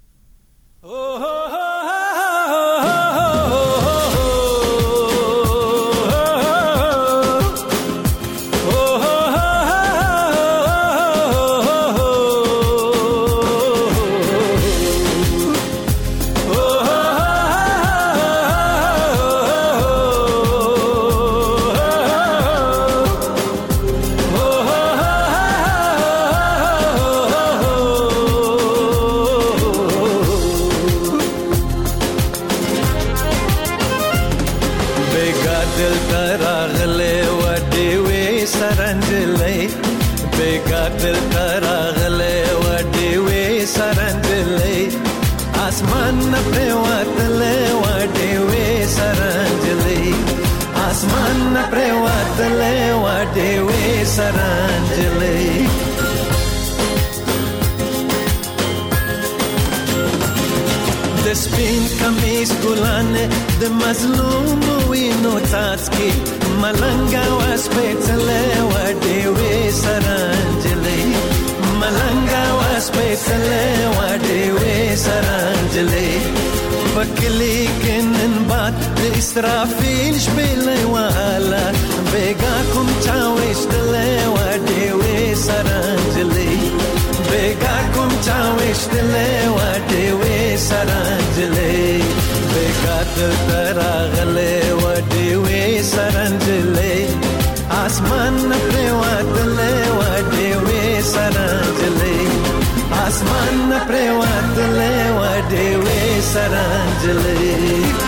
د سپین کمیس ګلانه د مظلوم وینو څاڅکي ملنګا وسپېڅلې وډې وې سرانجلې ملنګا وسپېڅلې وډې وې سرانجلې پکلی کنن باد د اسرافیل شپېلې والا بیگا کوم چا وشتلې وډې وې سرانجلې بیگا کوم چا وشتلې وډې وې سرانجلې بیگا تراغلې وډې وې سرانجلې آسمان پر واتلې وډې وې سرانجلې آسمان پر واتلې وډې وې سرانجلې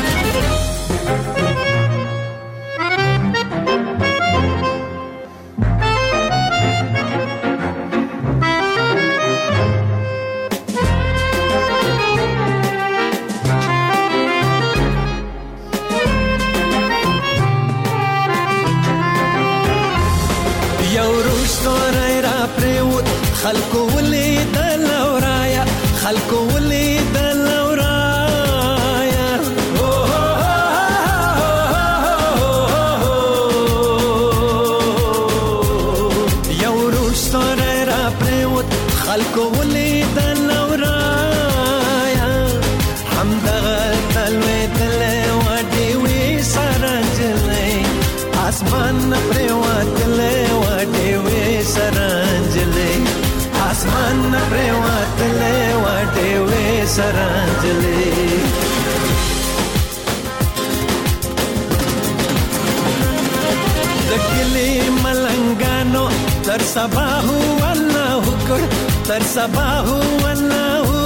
خلکو ولید لورایا خلکو ولید لورایا یو روستور را پریوت خلکو ولید لورایا همدغه تلوی تلې وډې وې سرانجلې آسمان پریوت لې وډې وې سرانجلې آسمان پریواتلې وډې وې سرانجلې د کلي ملنګانو تر سبا هو الله کړ تر سبا هو الله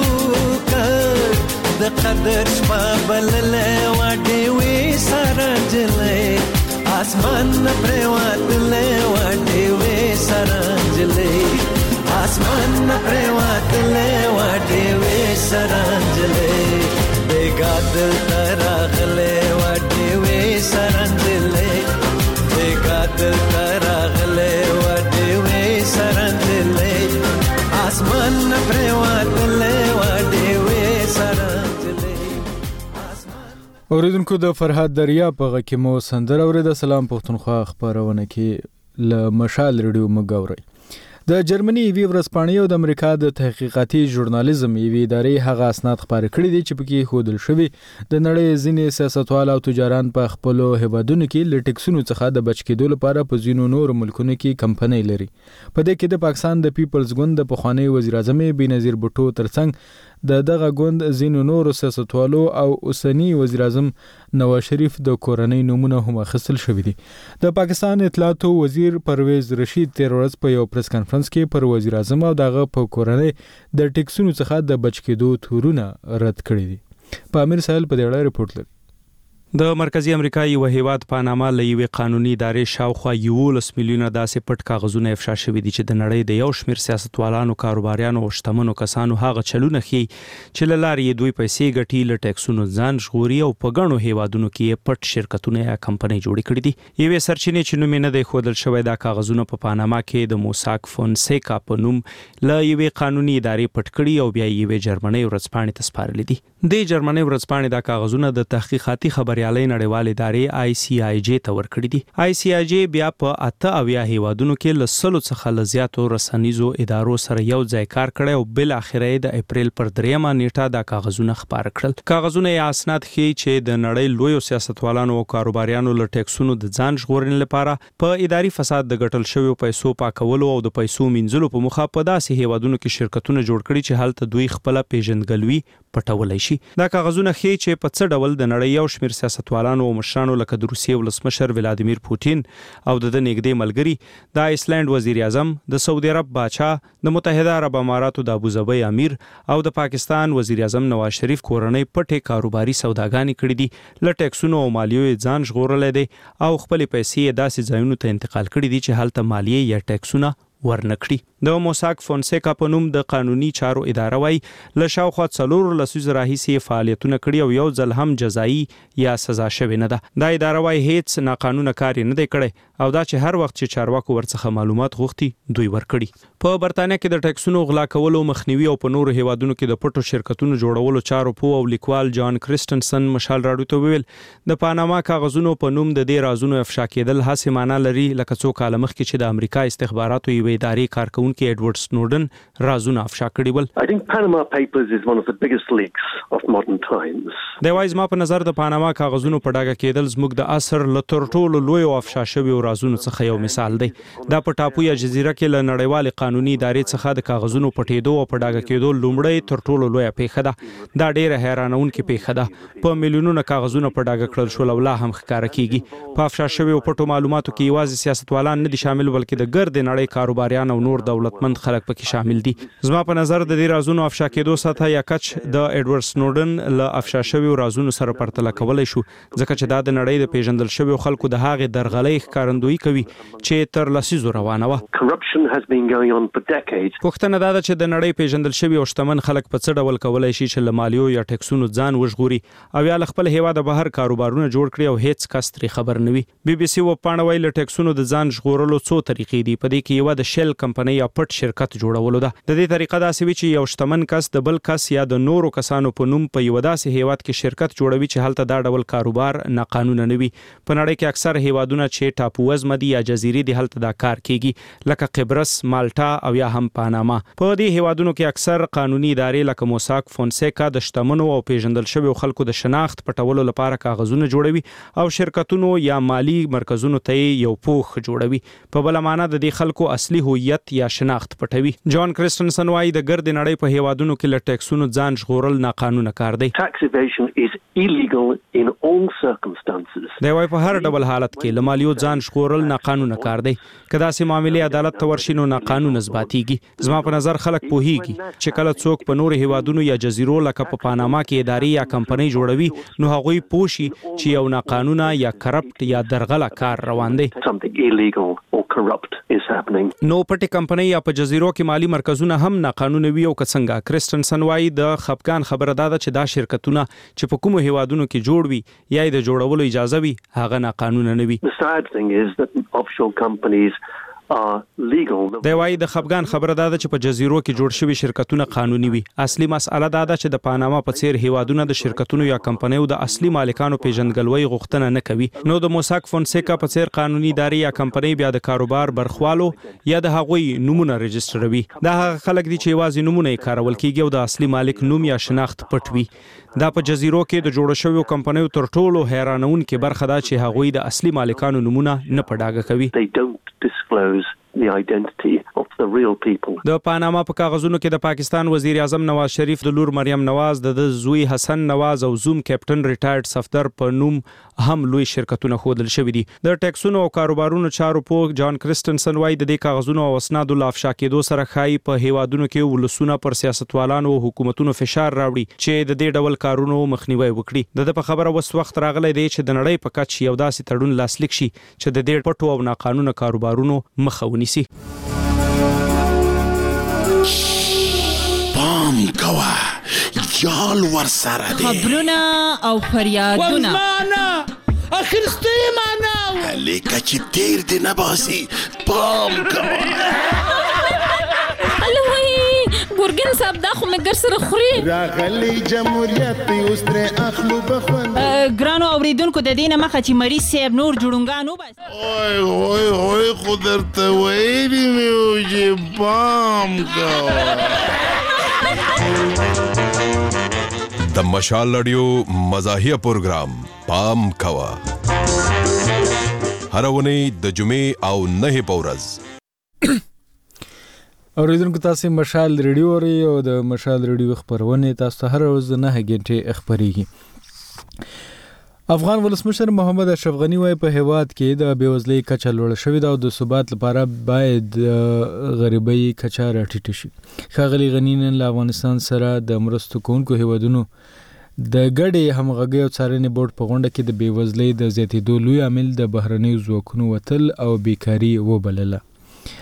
کړ د قدر شپه بللې وډې وې سرانجلې آسمان پریواتلې وډې وې سرانجلې آسمان پریواتلې وډې وې سرانجلې بیگا دل تراغلې وډې وې سرانجلې بیگا دل تراغلې وډې وې سرانجلې آسمان پریواتلې وډې وې سرانجلې. اوریدونکو د فرهاد دریا په غږ کې مو سندره اورېده. سلام پښتونخوا خبرونه کې له مشال ریډیو مګوري. د جرمني یوې ورځپاڼې او د امریکا د تحقیقاتي ژورنالیزم یوې ادارې هغه اسناد خپاره کړي دي چې پکې ښودل شوي د نړۍ ځینې سیاستوال او تجاران په خپلو هیوادونو کې له ټکسونو څخه د بچ کېدو لپاره په ځینو نورو ملکونو کې کمپنۍ لري. په دې کې د پاکستان د پیپلز ګوند د پخوانی وزیر اعظم بېنظیر بوټو ترڅنګ د دغه ګوند ځینو نورو سیاستوالو او اوسنی وزیر اعظم نواز شریف د کورنۍ نومونه هم اخیستل شوي دي. د پاکستان اطلاعاتو وزیر پرویز رشید تیر ورځ په یو پریس کانفرنس کې پر وزیر اعظم او دغه په کورنۍ د ټکسونو څخه د بچ کېدو تورونه رد کړي دي. په امیر سهیل په دې اړه ریپورت لري. د مرکزی امریکا یو هیواد پاناما له یوې قانوني ادارې شاوخوا یولس میلیونه داسې پټ کاغذونه افشا شوي دي چې د نړۍ د یو شمېر سیاستوالانو، کاروباریانو او شتمنو کسانو هغه چلونه ښیي چې له لارې یې دوی پیسې ګټي، له ټکسونو ځان ژغوري او په ګڼو هیوادونو کې یې پټ شرکتونه یا کمپنۍ جوړې کړي دي. یوې سرچینې چې نوم یې نه دی ښودل شوی دا کاغذونه په پاناما کې د موساک فونسیکا په نوم له یوې قانوني ادارې پټ کړي او بیا یوې جرمنۍ ورځپاڼې ته سپارلي دي. د جرمنۍ ورځپاڼې دا کاغذونه د تحقیقاتي خبريالۍ نړیوالې ادارې آی سی آی جی ته ورکړي دي. آی سی آی جی بیا په اته اویا هیوادونو کې له سلو څخه له زیاتو رسنیزو ادارو سره یو ځای کار کړی او بل اخره د اپریل پر دریمه نیټه دا کاغذونه خپاره کړل. کاغذونه یې اسناد ښیي چې د نړۍ لویو سیاستوالانو او کاروباریانو له ټکسونو د ځان ژغورنې لپاره په اداري فساد د ګټل شویو پیسو پاکولو او د پیسو مینځلو په موخه په داسې هیوادونو کې شرکتونه جوړ کړي چې هلته دوی خپل پیژندګلوي پټولای شي. دا کاغذونه ښیي چې په څه ډول د نړۍ یو شمېر سیاستوالانو او مشرانو لکه د روسیې ولسمشر ولادیمیر پوتین او د ده نږدې ملګري د آیسلند وزیر اعظم، د سعودي عرب باچا، د متحده عرب اماراتو د ابوظبي امیر او د پاکستان وزیر اعظم نواز شریف کورنۍ پټې کاروباري سوداګانې کړې دي. له ټکسونو او مالیو یې ځان ژغورلی دی او خپلې پیسې یې داسې ځایونو ته انتقال کړي دي چې هلته مالیې یا ټکسونه ورنکړي. د موساک فونسیکا په نوم د قانوني چارو اداره وای له شاوخوا څلور لسیزو راهیسې فعالیتونه کړي او یو ځل هم جزایي یا سزا شوې نه ده. دا اداره وای هیڅ ناقانونه کار نه دی کړی او دا چې هر وخت چې چارواکو ورڅخه معلومات غوښتي دوی ورکړي. په برتانیا کې د ټیکسونو غلا کولو مخنیوي او په نورو هیوادونو کې د پټو شرکتونو جوړولو چارو په او لیکوال جان کریسټنسن مشال راډیو ته ویل د پاناما کاغذونو په نوم د دې رازونو افشا کېدل هڅه معنا لري لکه څو کاله مخکې چې د امریکا استخباراتو یوې ادارې کارکونکو ایډورډ سنوډن رازونه افشا کړي ول. I think Panama Papers is one of the biggest leaks of modern times. د وایز ما په نظر د پاناما کاغذونو په ډاګه کېدل زموږ د عصر له تر ټولو لوی او افشا شوی رازونو څخه یو مثال دی. دا په ټاپو یا جزیره کې له نړیوال قانوني ادارې څخه د کاغذونو پټېدو او په ډاګه کېدو لومړی تر ټولو لوی پیښه ده. دا ډیره حیرانونکې پیښه ده. په میلیونونو کاغذونه په ډاګه کړل شول او لا هم ښکار کیږي. په افشا شوی او پټو معلوماتو کې یوازې سیاستوالان نه دي شامل بلکې د ګرد نړۍ کاروباریان او نور دولتمند خلک پکې شامل دي. زما په نظر د دې رازونو افشا کېدو سطح یا کچ د ایډورډ سنوډن له افشا شوی رازونو سره پرتله کولای شو ځکه چې دا د نړۍ د پیژندل شوی خلکو د هغې درغلۍ ښکارندویي کوي چې تر لسیزو روانه وه. پوښتنه دا ده چې د نړۍ پیژندل شوی او شتمن خلک په څه ډول کولای شي چې له مالیو یا ټیکسونو ځان وژغوري او یا له خپل هیواده بهر کاروبارونه جوړ کړي او هیڅ کس ترې خبر نه وي. بي بي سي وپاڼه وایي له ټیکسونو د ځان ژغورلو څو طریقې دي. په دې کې یوه د شیل کمپنۍ یا پټ شرکت جوړولو ده. د دې طریقه داسې وي چې یو شتمن کس د بل کس یا د نورو کسانو په نوم په یوه داسې هیواد کې شرکت جوړوي چې هلته دا ډول کاروبار ناقانونه نه وي. په نړۍ کې اکثر هیوادونه چې ټاپووزمه دي یا جزیرې دي هلته دا کار کیږي لکه قبرس، مالټا او یا هم پاناما. په دې هیوادونو کې اکثر قانوني ادارې لکه موساک فونسیکا د شتمنو او پیژندل شویو خلکو د شناخت پټولو لپاره کاغذونه جوړوي او شرکتونو یا مالی مرکزونو ته یو پوښ جوړوي. په بل معنا د دې خلکو اصلي هویت یا شناخت پټوي. جان کریسټنسن وايي د ګرد نړۍ په هیوادونو کې له ټیکسونو ځان ژغورل ناقانونه کار دی. Tax evasion is illegal in all circumstances. دا وايي په هر ډول حالت کې له مالیو ځان ژغورل ناقانونه کار دی. کدا سي معاملې عدالت ته ورشي نو ناقانونه زباتيږي. زما په نظر خلک پوهیږي چې کله څوک په نور هیوادونو یا جزیرو لکه په پاناما کې ادارې یا کمپنۍ جوړوي نو هغوی پوښي چې یو ناقانونه یا کرپټ یا درغله کار روان دی. نو پټي کمپنۍ یا په جزیرو کې مالی مرکزونه هم ناقانونه وي او که څنګه. کریسټنسن وايي د خپګان خبره ده چې دا شرکتونه چې په کومو هیوادونو کې جوړ وي یا د جوړولو اجازه وي هغه ناقانونه نه وي. The sad thing is that offshore companies دی وايي د خپګان خبره ده چې په جزیرو کې جوړ شوي شرکتونه قانوني وي. اصلي مسأله دا ده چې د پاناما په څیر هیوادونه د شرکتونو یا کمپنیو د اصلي مالکانو پیژندګلوي غوښتنه نه کوي. نو د موساک فونسیکا په څیر قانوني ادارې یا کمپنۍ بیا د کاروبار برخوالو یا د هغوی نمونه رجستروي. دا هغه خلک دي چې یوازې نمونه یې کارول کیږي او د اصلي مالک نوم یا شناخت پټ وي. دا په جزیرو کې د جوړ شویو کمپنیو تر ټولو حیرانونکې برخه ده چې هغوی د اصلي مالکانو نمونه نه په ډاګه کوي. the identity of the real people. د پاناما په کاغذونو کې د پاکستان وزیر اعظم نواز شریف د لور مریم نواز د زوی حسن نواز او زوم کیپټن ریټایرډ صفدر په نوم هم لوی شرکتونه خودل شوی دي. د ټیکسونو او کاروبارونو چارو په جان کریسټنسن وايي د دې کاغذونو او اسنادو لا افشا کېدو سره خای په هیوادونو کې ولسونه پر سیاستوالانو او حکومتونو فشار راوړي چې د دې ډول کارونو مخنیوي وکړي. د په خبره وس وخت راغلی دی چې د نړۍ په کچ یو داسې تړون لاسلیک شي چې د دې پټو او ناقانونه کاروبارونو مخه ونیسي. پام کوه یال ور سره دی خبرونه او فریادونه ورمانه اخرسته مانه لیکه چې تیر دی نباسی پام کوه ګورګین صاحب دا خو مګر سره خوري راغلی جمهوریت اوس تر اخلو بخوند ګرانو اوریدونکو د دینه مخه چې مریض صاحب نور جوړونګانو بس اوه اوه اوه خو درته ویلي مې و چې پام کوه. د مشال رادیو مزاحیه پروګرام پام کوه هر ونې د جمعې او نه په ورځ. اوریدونکو تاسو مشال ریډیو اورئ او د مشال ریډیو خبرونه تاسو هر ورځ نه غنټه خبريږي. افغان ولسمشر محمد اشرف غنی وايي په هیواد کې د بیوزلۍ کچه لوړه شوې ده او د ثبات لپاره باید غریبۍ کچه راټیټه شي. ښاغلي غنی نن له افغانستان سره د مرستو کوونکو هیوادونو د ګډې همغږۍ او څارنې بورډ په غونډه کې د بیوزلۍ د زیاتېدو لوی عامل د بهرنیو ځواکونو وتل او بیکاري وبلله.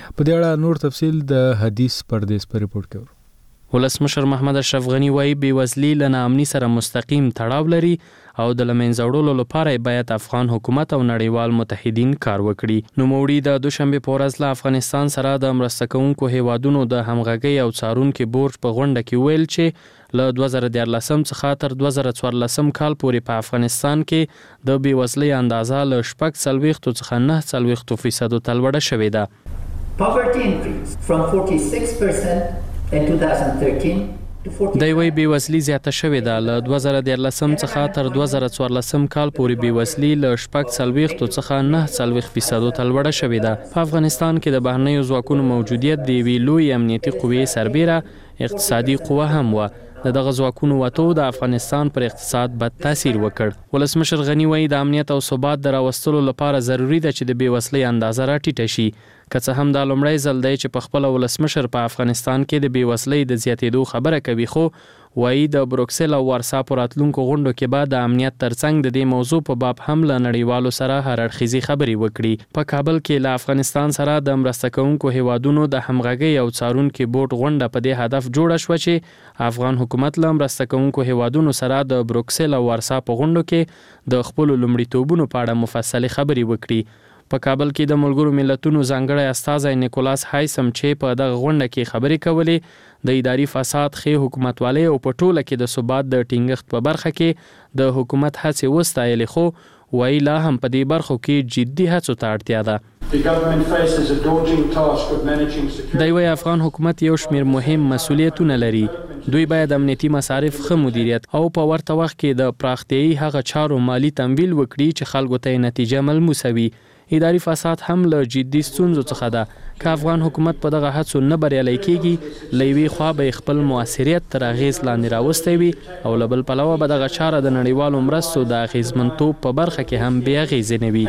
په دې اړه نور تفصیل د حدیث پردیس په ریپورت کې ورو. ولسمشر محمد اشرف غنی وایي بېوزلي له ناامني سره مستقیم تړاو لري او د له منځه وړلو لپاره باید افغان حکومت او نړیوال متحدین کار وکړي. نوموړي د دوشنبې په ورځ له افغانستان سره د مرسته کوونکو هیوادونو د همغږۍ او څارونکي بورډ په غونډه کې ویل چې له دوه زره دیارلسم څخه تر دوه زره څوارلسم کال پورې په افغانستان کې د بېوزلۍ اندازه له شپږ څلوېښتو څخه نه څلوېښتو فیصدو ته لوړه شوې ده. Poverty increased from forty-six percent in twenty thirteen to forty. د یوې بېوزلي زیاته شوې ده. له دوه زره دیارلسم څخه تر دوه زره څوارلسم کال پورې بېوزلي له شپږ څلوېښتو څخه نه څلوېښت فیصدو ته لوړه شوې ده. په افغانستان کې د بهرنیو ځواکونو موجودیت د یوې لویې امنیتي قوې سربیره اقتصادي قوه هم وه. د دغه ځواکونو وتو د افغانستان پر اقتصاد بد تاثیر وکړ. ولسمشر غنی وایي د امنیت او ثبات د راوستلو لپاره ضروری ده چې د بېوزلۍ اندازه راټیټه شي. که څه هم دا لومړی ځل دی چې په خپله ولسمشر په افغانستان کې د بېوزلۍ د زیاتېدو خبره کوي، خو وایي د بروکسل او وارسا په راتلونکو غونډو کې به د امنیت ترڅنګ د دې موضوع په باب هم له نړیوالو سره هر اړخیزې خبرې وکړي. په کابل کې له افغانستان سره د مرسته کوونکو هیوادونو د همغږۍ او څارونکي بورډ غونډه په دې هدف جوړه شوه چې افغان حکومت له مرسته کوونکو هیوادونو سره د بروکسل او وارسا په غونډو کې د خپلو لومړیتوبونو په اړه مفصلې خبرې وکړي. په کابل کې د ملګرو ملتونو ځانګړی استازی نیکولاس هایسم چې په دغه غونډه کې خبرې کولې د اداري فساد، ښې حکومتولۍ او په ټوله کې د ثبات د ټینګښت په برخه کې د حکومت هڅې وستایلې، خو وایي لا هم په دې برخو کې جدي هڅو ته اړتیا ده. دی وایي افغان حکومت یو شمېر مهم مسؤلیتونه لري. دوی باید امنیتي مصارف ښه مدیریت او په ورته وخت کې د پراختیایي هغه چارو مالی تمویل وکړي چې خلکو ته یې نتیجه ملموسه وي. اداري فساد هم له جدي ستونزو څخه ده. که افغان حکومت په دغه هڅو نه بریالی کېږي، له یوې خوا به خپل مؤثریت تر اغېز لاندې راوستی وي او له بل پلوه به دغه چاره د نړیوالو مرستو د اغېزمنتوب په برخه کې هم بې اغېزې نه وي.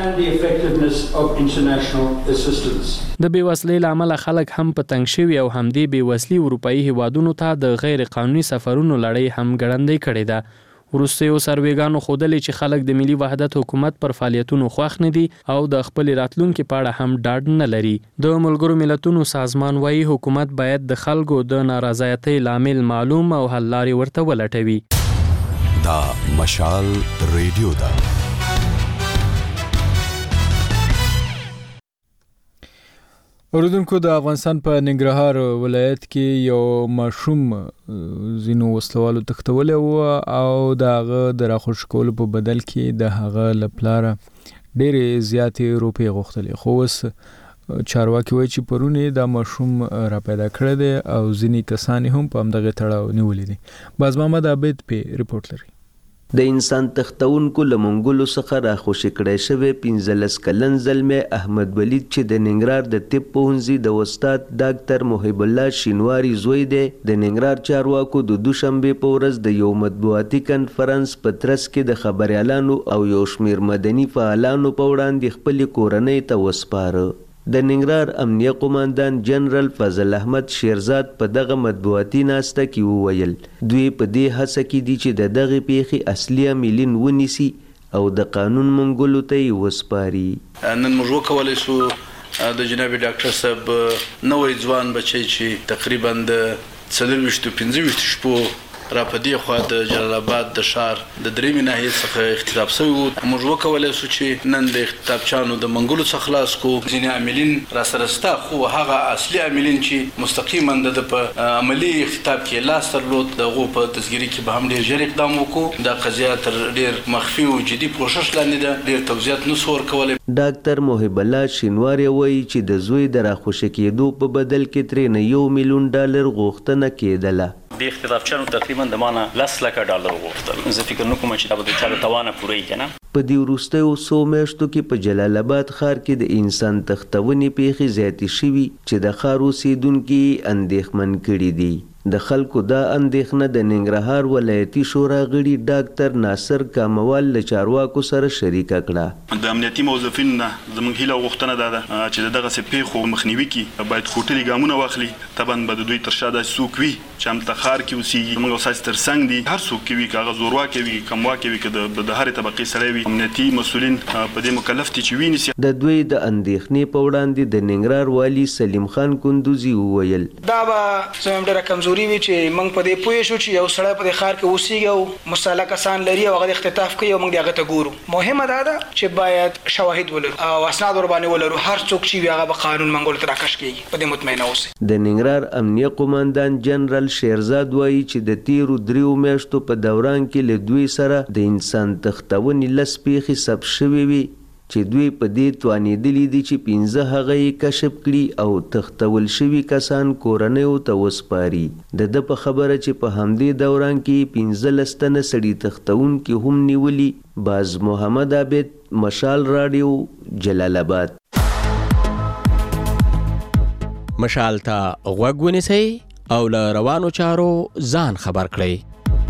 د بېوزلۍ له امله خلک هم په تنګ شوي او همدې بېوزلي اروپایي هیوادونو ته د غیر قانوني سفرونو لړۍ هم ګړندۍ کړې ده. وروستیو سروېګانو ښودلې چې خلک د ملي وحدت حکومت پر فعالیتونو خوښ نه دي او د خپلې راتلونکي په اړه هم ډاډ نه لري. د ملګرو ملتونو سازمان وایي حکومت باید د خلکو د نارضایتۍ لامل معلوم او حل لارې ورته ولټوي. دا مشال ریډیو ده. اوریدونکو، د افغانستان په ننګرهار ولایت کې یو ماشوم ځینو وسلوالو تښتولی و او د هغه د راخوش کولو په بدل کې د هغه له پلاره ډېرې زیاتې روپۍ غوښتلې، خو اوس چارواکي وایي چې پرون یې دا ماشوم را پیدا کړی دی او ځینې کسان هم په همدغې تړاو نیولي دي. باز محمد عابد پې رپورټ لري. د انسان تختونکو له منګولو څخه راخوشي کړی شوی پنځلس کلن زلمی احمد ولید چې د ننګرهار د طب پوهنځي د استاد ډاکټر محب الله شینواري زوی دی، د ننګرهار چارواکو د دوشنبې په ورځ د یو مطبوعاتي کنفرانس په ترڅ کې د خبریالانو او یو شمېر مدني فعالانو په وړاندې خپلې کورنۍ ته وسپاره. د ننګرهار امنیه قوماندان جنرال فضل احمد شیرزاد په دغه مطبوعاتي ناسته کې وویل دوی په دې هڅه کې دي چې د دغې پیښې اصلي عاملین ونیسي او د قانون منګولو ته یې وسپاري. نن موږ وکولی سو د جناب ډاکټر صاحب نوی ځوان بچی چې تقریبا د څلرویشتو پنځه ویشتو شپو را په دې خوا د جلال آباد د ښار د درېیمې ناحیې څخه اختطاف شوی و. موږ وکولی سو چې نن د اختطافچیانو د منګولو څخه خلاص کړو. ځینې عاملین راسره شته، خو هغه اصلي عاملین چې مستقیما د په عملي اختطاف کې لاس درلود، د هغو په دستګیري کې به هم ډېر ژر اقدام وکړو. دا قضیه تر ډېر مخفي او جدي پوښښ لاندې ده، ډېر توضیحات نسو ورکولی. ډاکټر محب الله شینواري وایي چې د زوی د راخوشي کېدو په بدل کې ترې یو میلیون ډالر غوښتنه کېدله. د اختطافچیانو تقریبا د مانه لس لکه ډالر وغوښتل. زه فکر نه کوم چې دا به د چا د توانه پوره وي که نه. په دې وروستیو څو میاشتو کې په جلال آباد ښار کې د انسان تښتونې پیښې زیاتې شوي چې د ښار اوسېدونکي اندېښمن کړي دي. د خلکو دا اندېښنه د ننګرهار ولایتي شورا غړي ډاکټر ناصر کاموال له چارواکو سره شریکه کړه. د امنیتي موظفینو نه زموږ هیله او غوښتنه دا ده چې د دغسې پیښو مخنیوي کې باید ښوټلي ګامونه واخلي. طبعا به د دوی تر شا داسې څوک وي چې هم تخار کې اوسېږي موږ اساس ترڅنګ دي هر څوک کوي کاغه زوروا کوي کموا کوي که د هرې طبقې سره وي امنیتي مسؤلین په دې مکلف دي چې ویني د دوی د اندېښنې په وړاندې د ننګرهار والي سلیم خان کندوزي وویل دا به زموږ ډېره کمزوري وي چې موږ په دې پوه شو چې یو سړی په دې ښار کې اوسېږي او مسله کسان لري او هغه د اختطاف کوي او موږ د هغه ته ګورو. مهمه دا ده چې باید شواهد ولرو او اسناد ورباندې ولرو. هر څوک چې وي هغه به قانون منګولو ته راکش کېږي. په دې مطمئنه اوسئ. د ننګرهار امنیه قوماندان جنرال شیرزاد وایي چې د تیرو دریو میاشتو په دوران کې له دوی سره د انسان تښتونې لس پیښې ثبت شوې وي چې دوی په دې توانېدلي دي چې پنځه هغه یې کشف کړي او تښتول شوي کسان کورنیو ته وسپاري. د ده په خبره چې په همدې دوران کې پنځلس تنه سړي تښتونکي هم نیولي. باز محمد عابد، مشال راډیو، جلال آباد. مشال ته غوږ ونیسئ او له روانو چارو ځان خبر کړئ.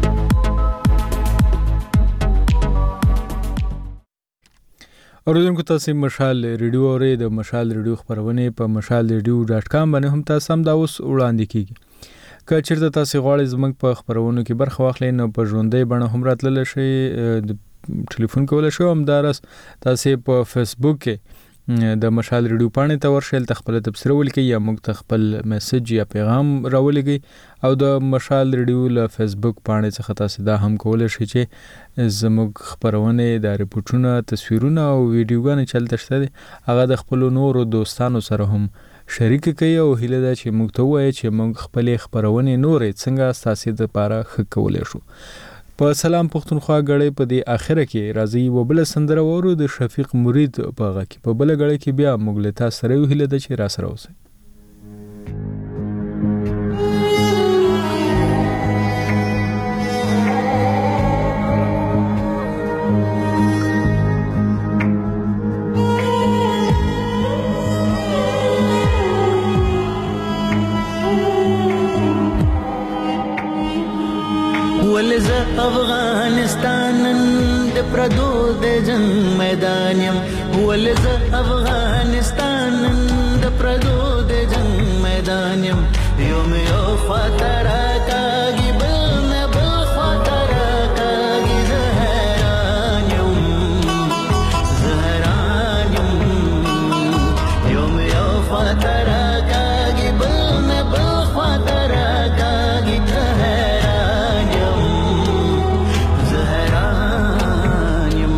اوریدونکو تاسو مشال ریډیو اورئ. د مشال ریډیو خبرونه په مشال ریډیو ډاټ کام باندې هم تاسو هم دا اوس وړاندې کیږي. که چیرته تاسو غواړئ زموږ په خبرونو کې برخه واخلئ نو په ژوندۍ بڼه هم راتللی شئ. د ټلیفون کولی شئ. همداراز تاسو په فیسبوک کې د مشال ریډیو پاڼې ته ورشئ، هلته خپله تبصره ولیکئ یا موږ ته خپل میسج یا پیغام راولېږئ. او د مشال ریډیو له فیسبوک پاڼې څخه تاسو دا هم کولی شئ چې زموږ خپرونې د ریپورټونه، تصویرونه او ویډیوګانې چې هلته شته دي هغه د خپلو نورو دوستانو سره هم شریک کوي. او هیله ده چې موږ ته ووایي چې موږ خپلې خپرونې نورې څنګه ستاسې دپاره ښه کولی شو. په سلام پښتونخوا غړې په دې اخره کې راځي و بل سندره وورو د شفیق مرید په غږ کې. په بل غړې کې بیا موږ له تاسو سره یو هیله ده چې را سره اوسئ. ولزه افغانستان د پردو د جنگ میدان یم. ولزه افغانستان د پردو د جنگ میدان یم. یو مې یو خواته راکاږي بل مې بل خواته راکاږي. زه حیران یم زه حیران یم. یو مې یو خواته راکاږي بل مې بل خواته راکاږي. زه حیران یم زه حیران یم.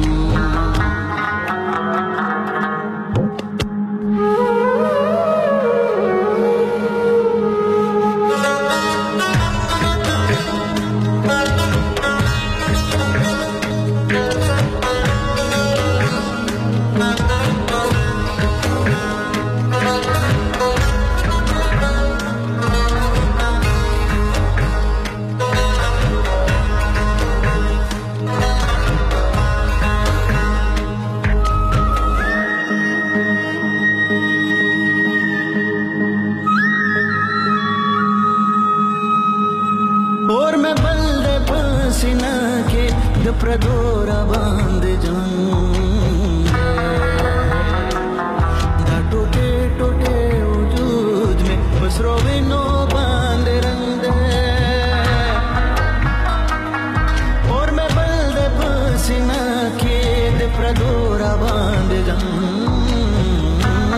اور میں بل دے پسینہ کے د پردو را باندې جان دا ټوټه ټوټه وجود میں پسرو وینو باندې رنگ دے. اور میں بل دے پسینہ کے د پردو را باندې جان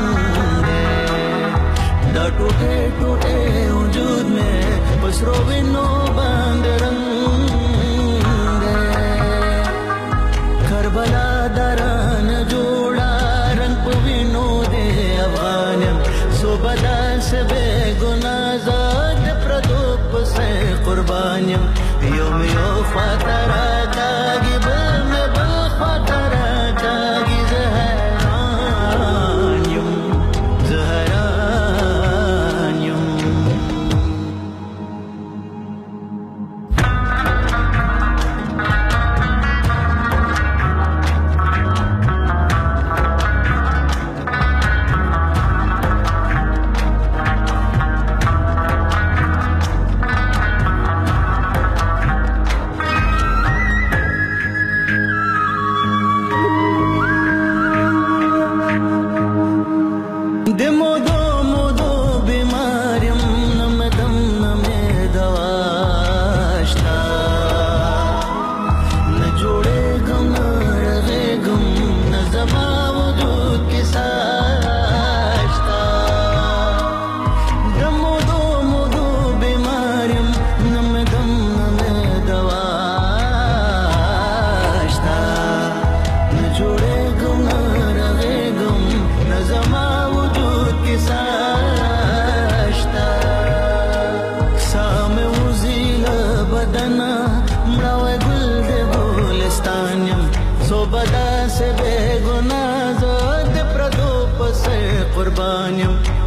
دا ټوټه ټوټه وجود میں پسرو وینو باندې رنگ کربلا دران جوړا رنگ په وینو دے افغانم. سو بدا سے بے گناہ زاد پردو پسے قربانیم. یوم یو خاطرہ کاگی بل میں بل خاطرہ کاگی. زہران یم زہران یم. د مودو مودو بیماریم نم دم نم قربان یم